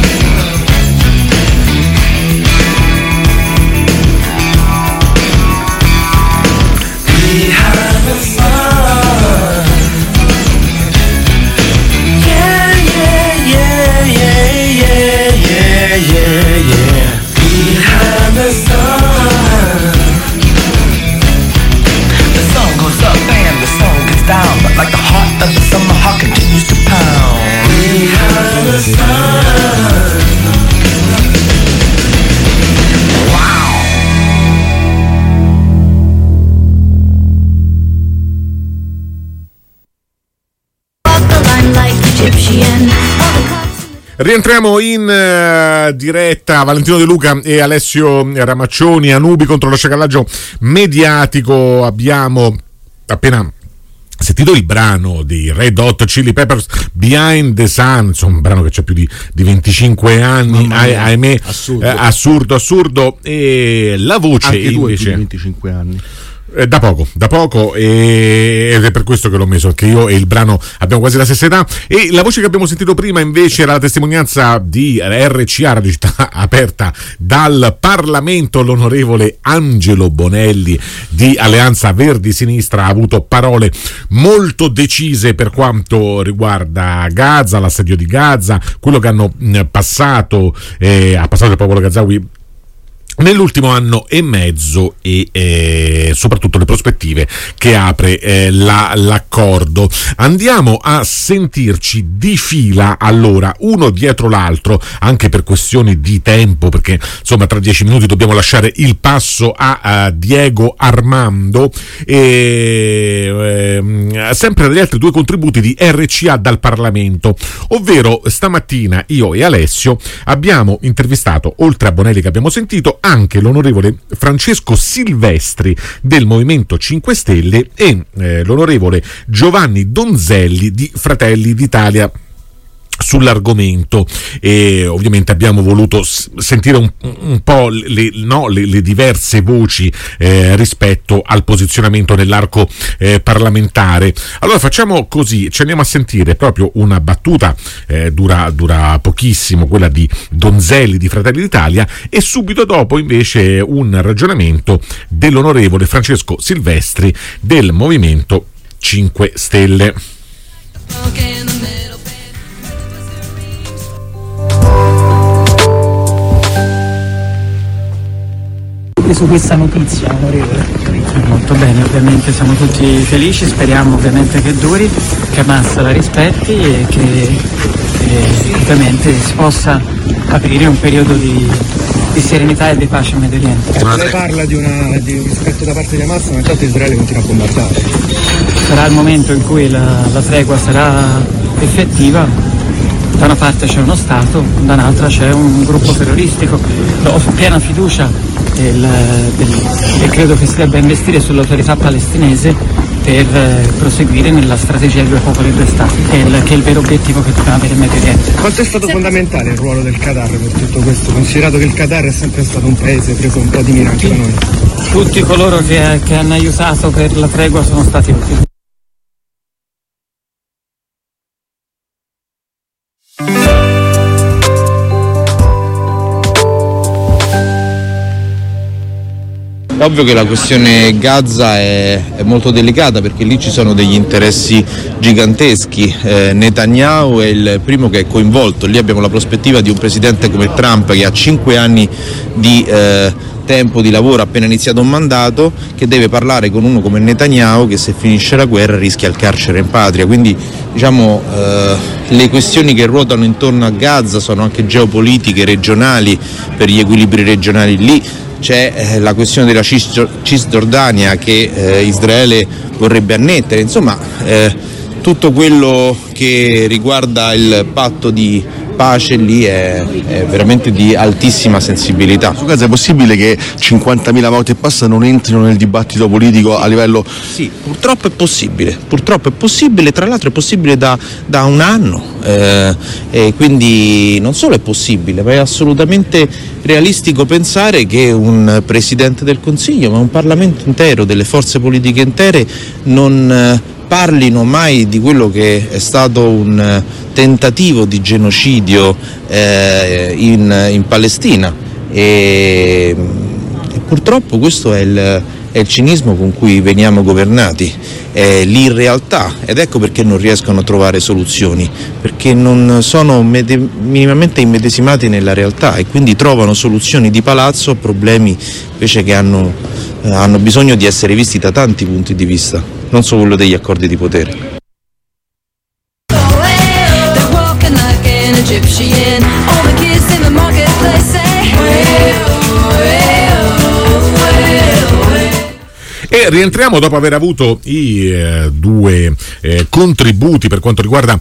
behind the sun, yeah, yeah, yeah, yeah, yeah, yeah, yeah, yeah. Behind the sun, the sun goes up and the sun gets down, but like the heart of the summer heart continues to pound. Behind the sun, wow. Walk the line like Egyptian. Rientriamo in diretta. Valentino De Luca e Alessio Ramaccioni, Anubi contro lo sciacallaggio mediatico. Abbiamo appena sentito il brano di Red Hot Chili Peppers, Behind the Sun, insomma un brano che c'ha più di 25 anni, ahimè, assurdo, e la voce anche tu invece hai più di 25 anni. Da poco, ed è per questo che l'ho messo, perché io e il brano abbiamo quasi la stessa età. E la voce che abbiamo sentito prima invece era la testimonianza di RCA, Radio Città Aperta, dal Parlamento. L'onorevole Angelo Bonelli di Alleanza Verdi Sinistra ha avuto parole molto decise per quanto riguarda Gaza, l'assedio di Gaza, quello che hanno passato il popolo gazawi nell'ultimo anno e mezzo, e soprattutto le prospettive che apre l'accordo. Andiamo a sentirci di fila, allora, uno dietro l'altro, anche per questioni di tempo, perché insomma tra 10 minuti dobbiamo lasciare il passo a Diego Armando, e sempre dagli altri due contributi di RCA dal Parlamento, ovvero stamattina io e Alessio abbiamo intervistato, oltre a Bonelli che abbiamo sentito, anche l'onorevole Francesco Silvestri del Movimento 5 Stelle e l'onorevole Giovanni Donzelli di Fratelli d'Italia sull'argomento. E ovviamente abbiamo voluto sentire un po' le diverse voci rispetto al posizionamento nell'arco parlamentare. Allora facciamo così, ci andiamo a sentire proprio una battuta, dura pochissimo, quella di Donzelli di Fratelli d'Italia, e subito dopo invece un ragionamento dell'onorevole Francesco Silvestri del Movimento 5 Stelle. Su questa notizia, onorevole? Molto bene, ovviamente siamo tutti felici, speriamo ovviamente che duri, che Hamas la rispetti e che ovviamente si possa aprire un periodo di serenità e di pace in Medio Oriente. Lei parla di un rispetto da parte di Hamas, ma intanto Israele continua a bombardare. Sarà il momento in cui la tregua sarà effettiva. Da una parte c'è uno Stato, da un'altra c'è un gruppo terroristico. Ho piena fiducia e credo che si debba investire sull'autorità palestinese per proseguire nella strategia due popoli e due stati, che è il vero obiettivo che dobbiamo avere in Medio Oriente. Quanto è stato fondamentale il ruolo del Qatar per tutto questo, considerato che il Qatar è sempre stato un paese preso un po' di mira anche da noi? Tutti coloro che hanno aiutato per la tregua sono stati utili. È ovvio che la questione Gaza è molto delicata, perché lì ci sono degli interessi giganteschi. Netanyahu è il primo che è coinvolto. Lì abbiamo la prospettiva di un presidente come Trump che ha 5 anni di tempo di lavoro, appena iniziato un mandato, che deve parlare con uno come Netanyahu che, se finisce la guerra, rischia il carcere in patria. Quindi diciamo le questioni che ruotano intorno a Gaza sono anche geopolitiche, regionali, per gli equilibri regionali lì. C'è la questione della Cisgiordania che Israele vorrebbe annettere. Insomma, tutto quello che riguarda il patto di pace lì è veramente di altissima sensibilità. Su Gaza è possibile che 50.000 morti e passa non entrino nel dibattito politico a livello... Sì, purtroppo è possibile, tra l'altro è possibile da un anno, e quindi non solo è possibile, ma è assolutamente realistico pensare che un Presidente del Consiglio, ma un Parlamento intero, delle forze politiche intere non parlino mai di quello che è stato un tentativo di genocidio in Palestina, e purtroppo questo è il cinismo con cui veniamo governati, è l'irrealtà, ed ecco perché non riescono a trovare soluzioni, perché non sono minimamente immedesimati nella realtà e quindi trovano soluzioni di palazzo a problemi invece che hanno bisogno di essere visti da tanti punti di vista, non solo quello degli accordi di potere. E rientriamo dopo aver avuto i due contributi per quanto riguarda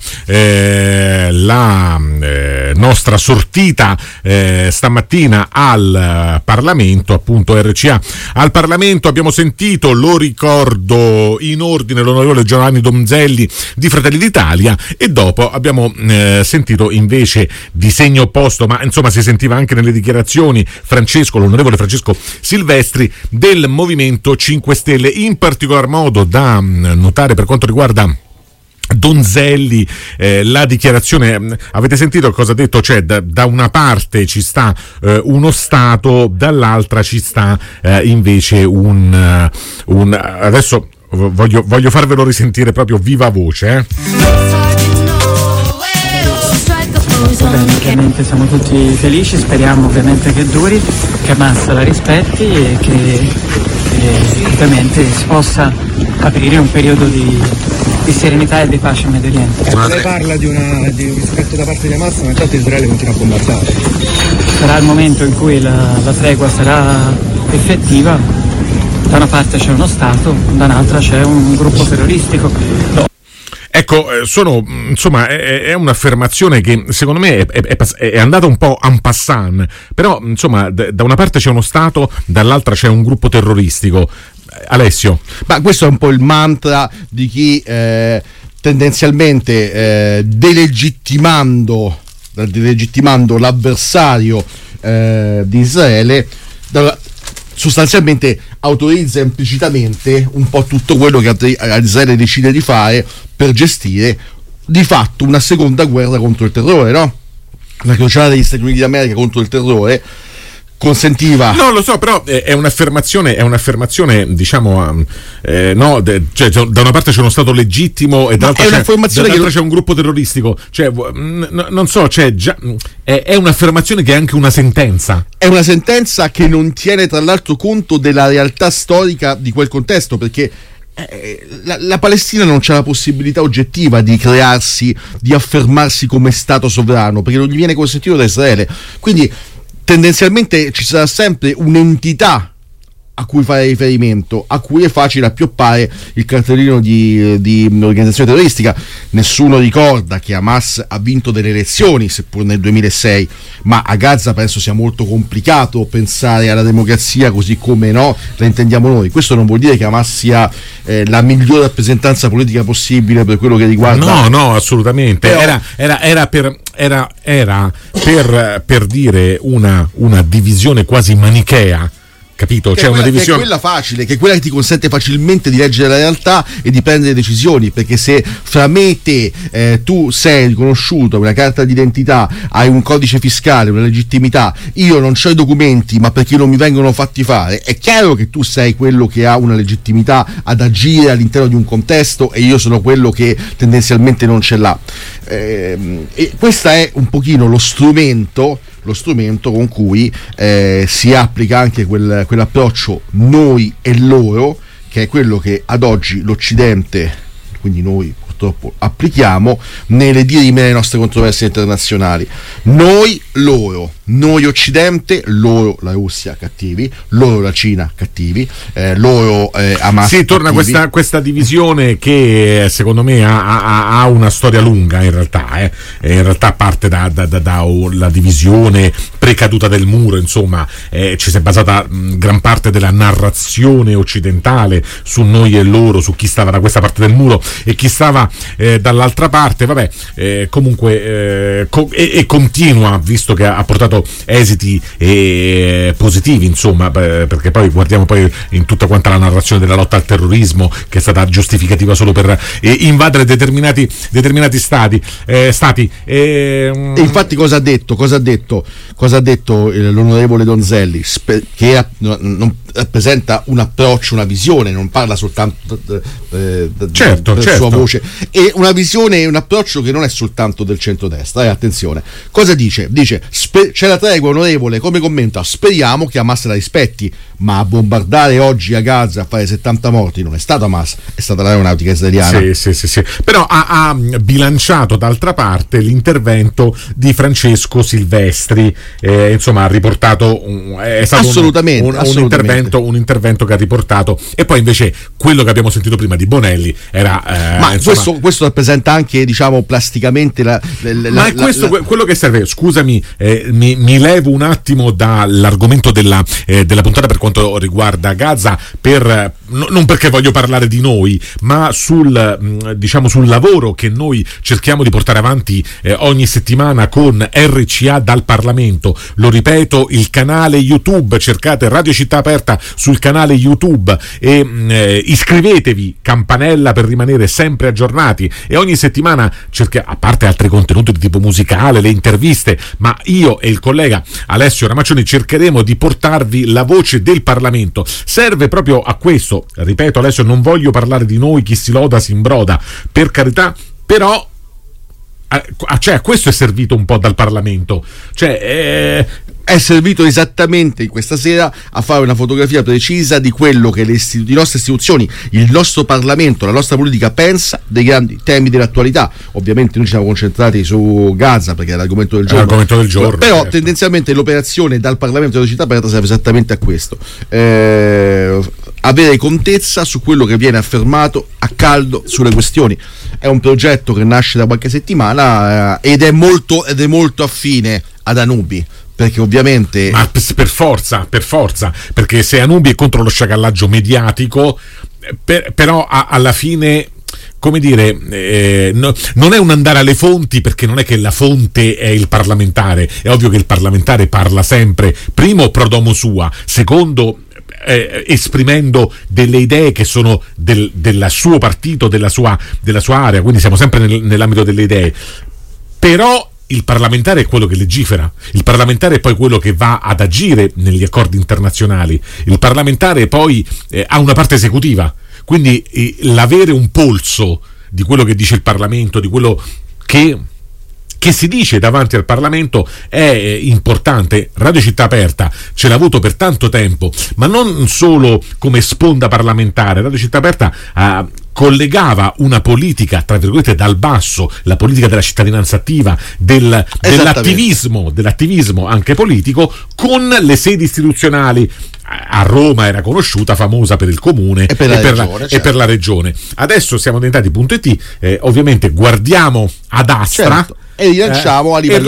la nostra sortita stamattina al Parlamento, appunto RCA al Parlamento. Abbiamo sentito, lo ricordo in ordine, l'onorevole Giovanni Donzelli di Fratelli d'Italia, e dopo abbiamo sentito invece di segno opposto, ma insomma si sentiva anche nelle dichiarazioni, l'onorevole Francesco Silvestri del Movimento 5 Stelle, in particolar modo da notare per quanto riguarda Donzelli, la dichiarazione, avete sentito cosa ha detto? Cioè da una parte ci sta uno Stato, dall'altra ci sta invece un adesso voglio farvelo risentire proprio viva voce. Ovviamente siamo tutti felici, speriamo ovviamente che duri, che Hamas la rispetti e che ovviamente si possa aprire un periodo di serenità e di pace in Medio Oriente. Lei parla di un rispetto da parte di Hamas, ma intanto Israele continua a bombardare. Sarà il momento in cui la tregua sarà effettiva, da una parte c'è uno Stato, da un'altra c'è un gruppo terroristico. Ecco, è un'affermazione che secondo me è andata un po' en passant, però insomma da una parte c'è uno Stato, dall'altra c'è un gruppo terroristico. Alessio? Ma questo è un po' il mantra di chi tendenzialmente delegittimando l'avversario di Israele, sostanzialmente autorizza implicitamente un po' tutto quello che Israele decide di fare per gestire di fatto una seconda guerra contro il terrore, no? La crociata degli Stati Uniti d'America contro il terrore consentiva... No, lo so, però è un'affermazione diciamo, no, cioè da una parte c'è uno Stato legittimo e dall'altra c'è un gruppo terroristico, cioè non so, cioè già è un'affermazione che è anche una sentenza. È una sentenza che non tiene tra l'altro conto della realtà storica di quel contesto, perché la Palestina non c'è la possibilità oggettiva di crearsi, di affermarsi come Stato sovrano, perché non gli viene consentito da Israele, quindi tendenzialmente ci sarà sempre un'entità a cui fare riferimento, a cui è facile appioppare il cartellino di un'organizzazione terroristica. Nessuno ricorda che Hamas ha vinto delle elezioni, seppur nel 2006, ma a Gaza penso sia molto complicato pensare alla democrazia così come la intendiamo noi. Questo non vuol dire che Hamas sia la migliore rappresentanza politica possibile per quello che riguarda... No, assolutamente. Però... Era per dire una divisione quasi manichea, capito? C'è una divisione, che è quella facile, che è quella che ti consente facilmente di leggere la realtà e di prendere decisioni, perché se fra me e te tu sei riconosciuto, una carta d'identità, hai un codice fiscale, una legittimità, io non c'ho i documenti ma perché non mi vengono fatti fare, è chiaro che tu sei quello che ha una legittimità ad agire all'interno di un contesto e io sono quello che tendenzialmente non ce l'ha. E questo è un pochino lo strumento con cui si applica anche quell'approccio noi e loro, che è quello che ad oggi l'Occidente, quindi noi purtroppo, applichiamo nelle dirime delle nostre controversie internazionali. Noi, loro. noi Occidente, loro la Russia cattivi, loro la Cina cattivi, loro Hamas sì, torna cattivi. questa divisione che secondo me ha una storia lunga in realtà parte da la divisione precaduta del muro, insomma, ci si è basata gran parte della narrazione occidentale su noi e loro, su chi stava da questa parte del muro e chi stava dall'altra parte, comunque e continua, visto che ha portato esiti positivi, insomma, perché poi guardiamo poi in tutta quanta la narrazione della lotta al terrorismo, che è stata giustificativa solo per invadere determinati stati. E infatti cosa ha detto l'onorevole Donzelli, che non rappresenta un approccio, una visione, non parla soltanto certo. sua voce, e una visione e un approccio che non è soltanto del centrodestra, attenzione. Cosa dice? C'è la tregua, onorevole, come commenta, speriamo che Hamas la rispetti, ma a bombardare oggi a Gaza, a fare 70 morti non è stato Hamas, è stata l'aeronautica israeliana. Sì. Però ha bilanciato d'altra parte l'intervento di Francesco Silvestri, insomma ha riportato è stato assolutamente. un intervento che ha riportato, e poi invece quello che abbiamo sentito prima di Bonelli era ma insomma, questo rappresenta anche, diciamo, plasticamente quello che serve. Scusami, mi levo un attimo dall'argomento della puntata per quanto riguarda Gaza, non perché voglio parlare di noi, ma sul lavoro che noi cerchiamo di portare avanti ogni settimana con RCA dal Parlamento. Lo ripeto, il canale YouTube, cercate Radio Città Aperta sul canale YouTube e iscrivetevi, campanella per rimanere sempre aggiornati, e ogni settimana a parte altri contenuti di tipo musicale, le interviste, ma io e il collega Alessio Ramaccioni cercheremo di portarvi la voce del Parlamento. Serve proprio a questo, ripeto Alessio, non voglio parlare di noi, chi si loda si imbroda, per carità, però a questo è servito un po' dal Parlamento, è servito esattamente questa sera a fare una fotografia precisa di quello che le nostre istituzioni, il nostro Parlamento, la nostra politica pensa dei grandi temi dell'attualità. Ovviamente noi ci siamo concentrati su Gaza perché è l'argomento del giorno, però certo. Tendenzialmente l'operazione dal Parlamento della Città Aperta serve esattamente a questo, avere contezza su quello che viene affermato a caldo sulle questioni. È un progetto che nasce da qualche settimana ed è molto affine ad Anubi, perché ovviamente per forza, perché se Anubi è contro lo sciacallaggio mediatico, però alla fine, come dire, non è un andare alle fonti, perché non è che la fonte è il parlamentare. È ovvio che il parlamentare parla sempre, primo pro domo sua, secondo esprimendo delle idee che sono del suo partito, della sua area, quindi siamo sempre nell'ambito delle idee. Però il parlamentare è quello che legifera, il parlamentare è poi quello che va ad agire negli accordi internazionali, il parlamentare poi ha una parte esecutiva, quindi l'avere un polso di quello che dice il Parlamento, di quello che si dice davanti al Parlamento è importante. Radio Città Aperta ce l'ha avuto per tanto tempo, ma non solo come sponda parlamentare. Radio Città Aperta collegava una politica, tra virgolette, dal basso, la politica della cittadinanza attiva, dell'attivismo anche politico, con le sedi istituzionali. A Roma era conosciuta, famosa per il comune e per la regione. Adesso siamo diventati .it, ovviamente guardiamo ad Astra, certo. E rilanciamo a livello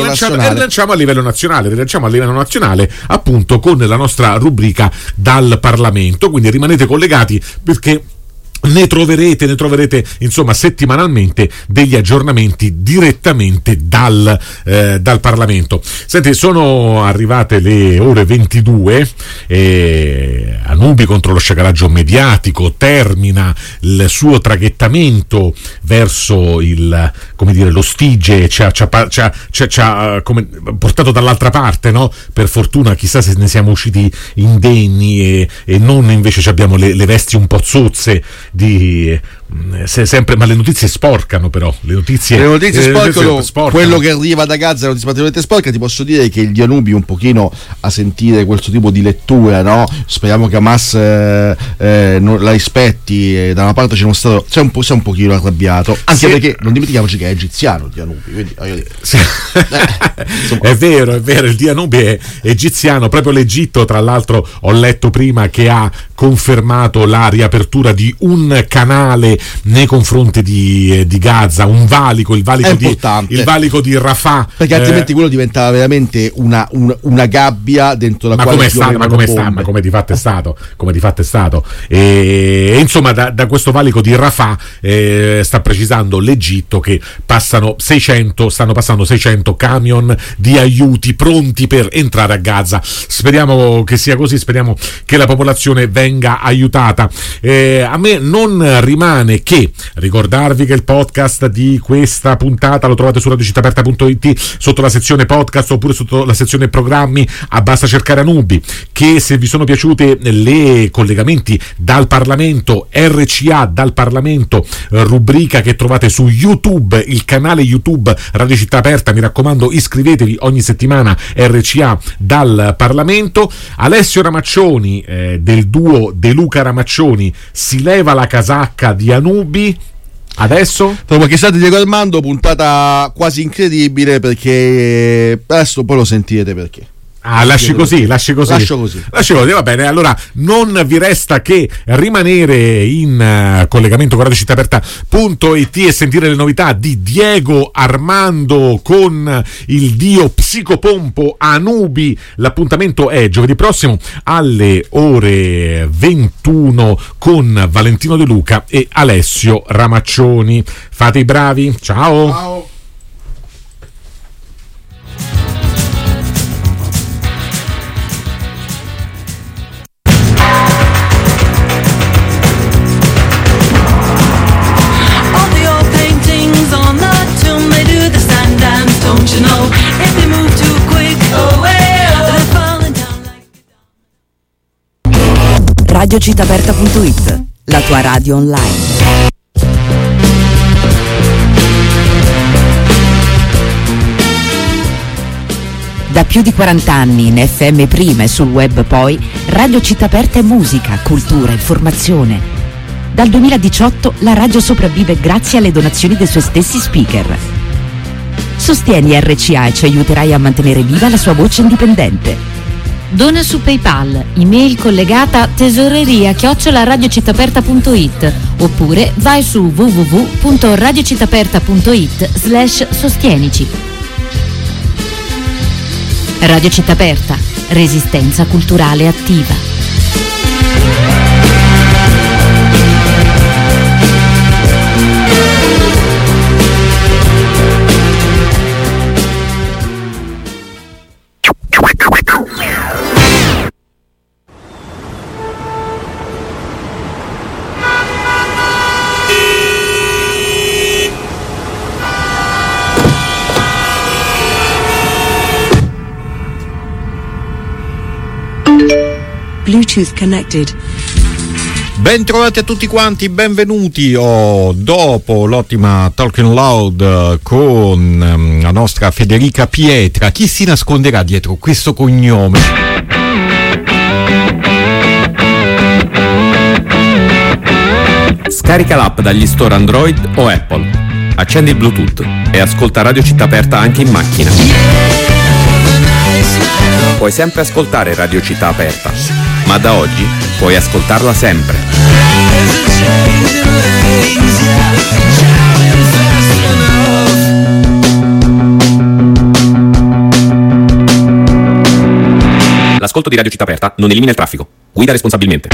nazionale, appunto con la nostra rubrica dal Parlamento, quindi rimanete collegati perché ne troverete insomma settimanalmente degli aggiornamenti direttamente dal Parlamento. Senti, sono arrivate le ore 22 e Anubi contro lo sciacallaggio mediatico termina il suo traghettamento verso lo Stige, ci ha portato dall'altra parte, no? Per fortuna, chissà se ne siamo usciti indenni e non invece abbiamo le vesti un po' zozze di sempre, ma le notizie sporcano, però le notizie sporcano. Quello che arriva da Gaza è una notizia particolarmente sporca. Ti posso dire che il Dianubi un pochino a sentire questo tipo di lettura, no? Speriamo che Hamas non la rispetti, da una parte c'è uno stato, sei un pochino arrabbiato, anche perché non dimentichiamoci che è egiziano il Dianubi, quindi è vero, il Dianubi è egiziano. Proprio l'Egitto, tra l'altro, ho letto prima che ha confermato la riapertura di un canale nei confronti di Gaza, un valico, il valico di Rafah, perché altrimenti quello diventava veramente una gabbia dentro la quale come di fatto è stato, e insomma da questo valico di Rafah sta precisando l'Egitto che stanno passando 600 camion di aiuti pronti per entrare a Gaza. Speriamo che sia così, speriamo che la popolazione venga aiutata. A me non rimane che ricordarvi che il podcast di questa puntata lo trovate su radiocittaperta.it sotto la sezione podcast oppure sotto la sezione programmi, basta cercare Anubi. Che se vi sono piaciute le collegamenti dal Parlamento, RCA dal Parlamento, rubrica che trovate su YouTube, il canale YouTube Radio Città Aperta, mi raccomando iscrivetevi ogni settimana, RCA dal Parlamento. Alessio Ramaccioni del duo De Luca Ramaccioni si leva la casacca di Anubi. Adesso? Dopo che state Diego Armando, puntata quasi incredibile, perché adesso poi lo sentirete perché. Lascio così, va bene. Allora non vi resta che rimanere in collegamento con radiocittaperta.it e sentire le novità di Diego Armando con il dio psicopompo Anubi. L'appuntamento è giovedì prossimo alle ore 21 con Valentino De Luca e Alessio Ramaccioni. Fate i bravi, ciao. radiocittaperta.it, la tua radio online. Da più di 40 anni in FM prima e sul web poi, Radio Città Aperta è musica, cultura, informazione. Dal 2018 la radio sopravvive grazie alle donazioni dei suoi stessi speaker. Sostieni RCA e ci aiuterai a mantenere viva la sua voce indipendente. Dona su PayPal, email collegata tesoreria@radiocittaperta.it oppure vai su www.radiocittaperta.it/sostienici. Radio Città Aperta, resistenza culturale attiva. Bluetooth connected. Ben trovati a tutti quanti, benvenuti. Dopo l'ottima Talking Loud con la nostra Federica Pietra, chi si nasconderà dietro questo cognome? Scarica l'app dagli store Android o Apple, accendi il Bluetooth e ascolta Radio Città Aperta anche in macchina. Puoi sempre ascoltare Radio Città Aperta, ma da oggi puoi ascoltarla sempre. L'ascolto di Radio Città Aperta non elimina il traffico. Guida responsabilmente.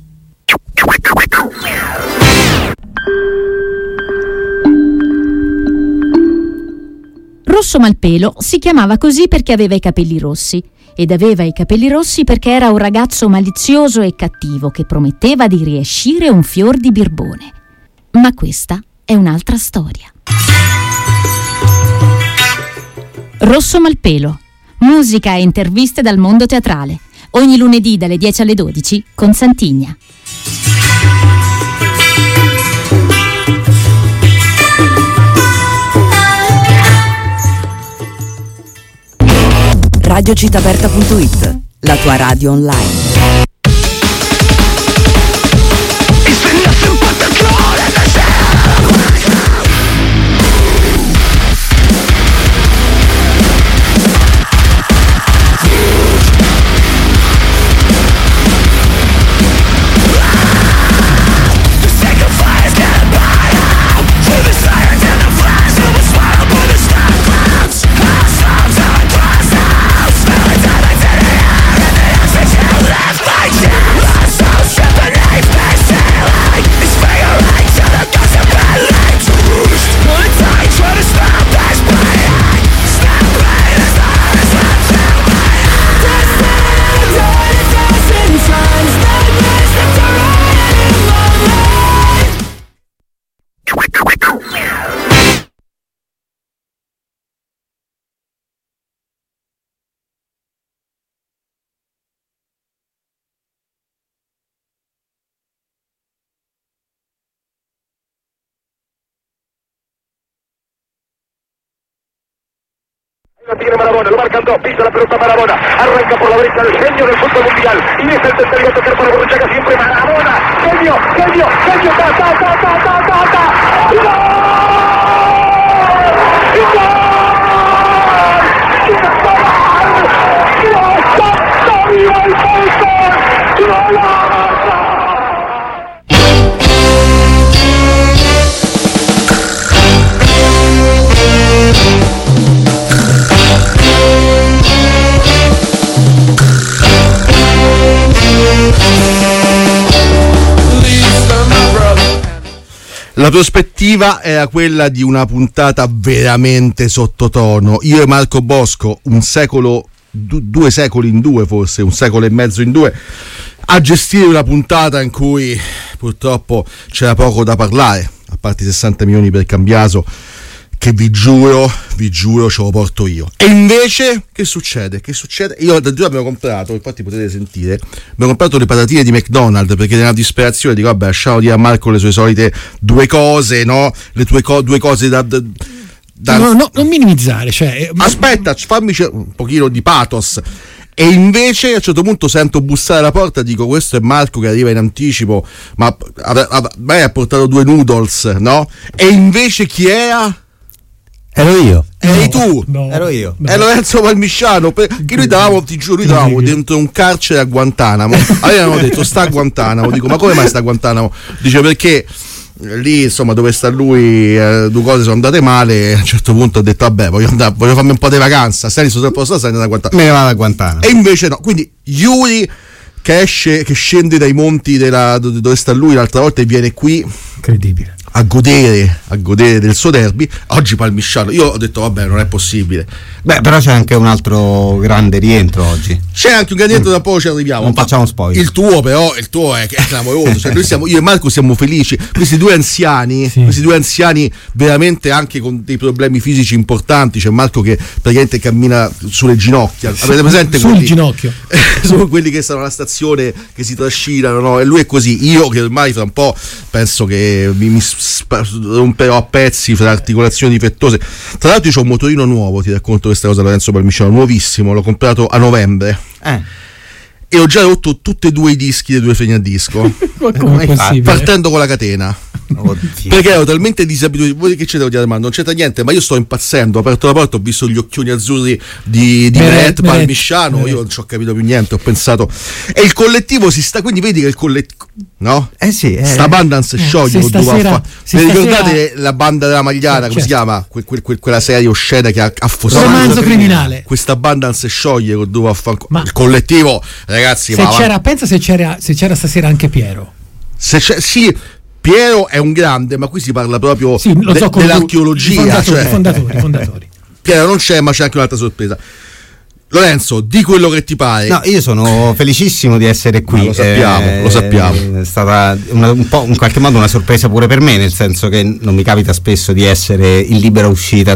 Rosso Malpelo si chiamava così perché aveva i capelli rossi. Ed aveva i capelli rossi perché era un ragazzo malizioso e cattivo che prometteva di riescire un fior di birbone. Ma questa è un'altra storia. Rosso Malpelo. Musica e interviste dal mondo teatrale. Ogni lunedì dalle 10 alle 12 con Santigna. radiocittaaperta.it, la tua radio online. La tiene Marabona, lo marcan dos, pisa la pelota Marabona, arranca por la derecha el genio del fútbol mundial, y es el tercero a tocar para Borruchaga siempre Marabona, genio, La prospettiva era quella di una puntata veramente sottotono. Io e Marco Bosco, un secolo, 2 secoli in 2 forse, 1 secolo e mezzo in 2, a gestire una puntata in cui purtroppo c'era poco da parlare, a parte i 60 milioni per Cambiaso, che vi giuro ce lo porto io. E invece che succede? Io addirittura abbiamo comprato, infatti potete sentire, abbiamo comprato le patatine di McDonald's, perché nella disperazione dico vabbè, lasciamo dire a Marco le sue solite 2 cose, no? Le tue 2 cose da no, non minimizzare, cioè aspetta, fammi un pochino di pathos. E invece a un certo punto sento bussare alla porta, dico questo è Marco che arriva in anticipo, ma ha portato 2 noodles, no? E invece chi era? Ero io. Eri tu? No. Ero io. È Lorenzo Palmisciano, che noi davamo, ti giuro, dentro un carcere a Guantanamo. Allora hanno detto sta a Guantanamo, dico ma come mai sta a Guantanamo? Dice perché lì insomma dove sta lui 2 cose sono andate male, a un certo punto ho detto vabbè voglio farmi un po' di vacanza, stai sul posto, stai andando a Guantanamo. Me ne vado a Guantanamo. E invece no, quindi Yuri che scende dai monti dove sta lui l'altra volta e viene qui. Incredibile. A godere del suo derby. Oggi Palmisciano, io ho detto vabbè non è possibile. Beh, però c'è anche un altro grande rientro oggi. C'è anche un grande rientro, da poco ci arriviamo. Non facciamo spoiler. Il tuo è clamoroso. Cioè, io e Marco siamo felici. Questi due anziani veramente anche con dei problemi fisici importanti. C'è Marco che praticamente cammina sulle ginocchia. Avete presente sul ginocchio? Sono quelli che stanno alla stazione che si trascinano, no? E lui è così. Io che ormai fra un po' penso che mi romperò a pezzi fra articolazioni difettose. Tra l'altro io ho un motorino nuovo, ti racconto questa cosa, Lorenzo Palmisciano, nuovissimo, l'ho comprato a novembre e ho già rotto tutti e 2 i dischi dei 2 freni a disco. Partendo con la catena. Oddio. Perché ero talmente disabituato. Voi che c'è da dire? Ma non c'entra niente, ma io sto impazzendo. Ho aperto la porta, ho visto gli occhioni azzurri di Meret Palmisciano. Io non ci ho capito più niente, ho pensato. E il collettivo si sta, quindi vedi che il collettivo, no? Sta banda non si scioglie. Vi ricordate la banda della Magliara, come si chiama? Quella serie oscena che ha affossato Romanzo criminale. Questa banda non si scioglie, il collettivo, ragazzi. Pensa se c'era stasera anche Piero. Sì, Piero è un grande, ma qui si parla proprio dell'archeologia. I fondatori. Piero non c'è, ma c'è anche un'altra sorpresa. Lorenzo, di quello che ti pare. No, io sono felicissimo di essere qui. Lo sappiamo. È stata un po' in qualche modo una sorpresa pure per me, nel senso che non mi capita spesso di essere in libera uscita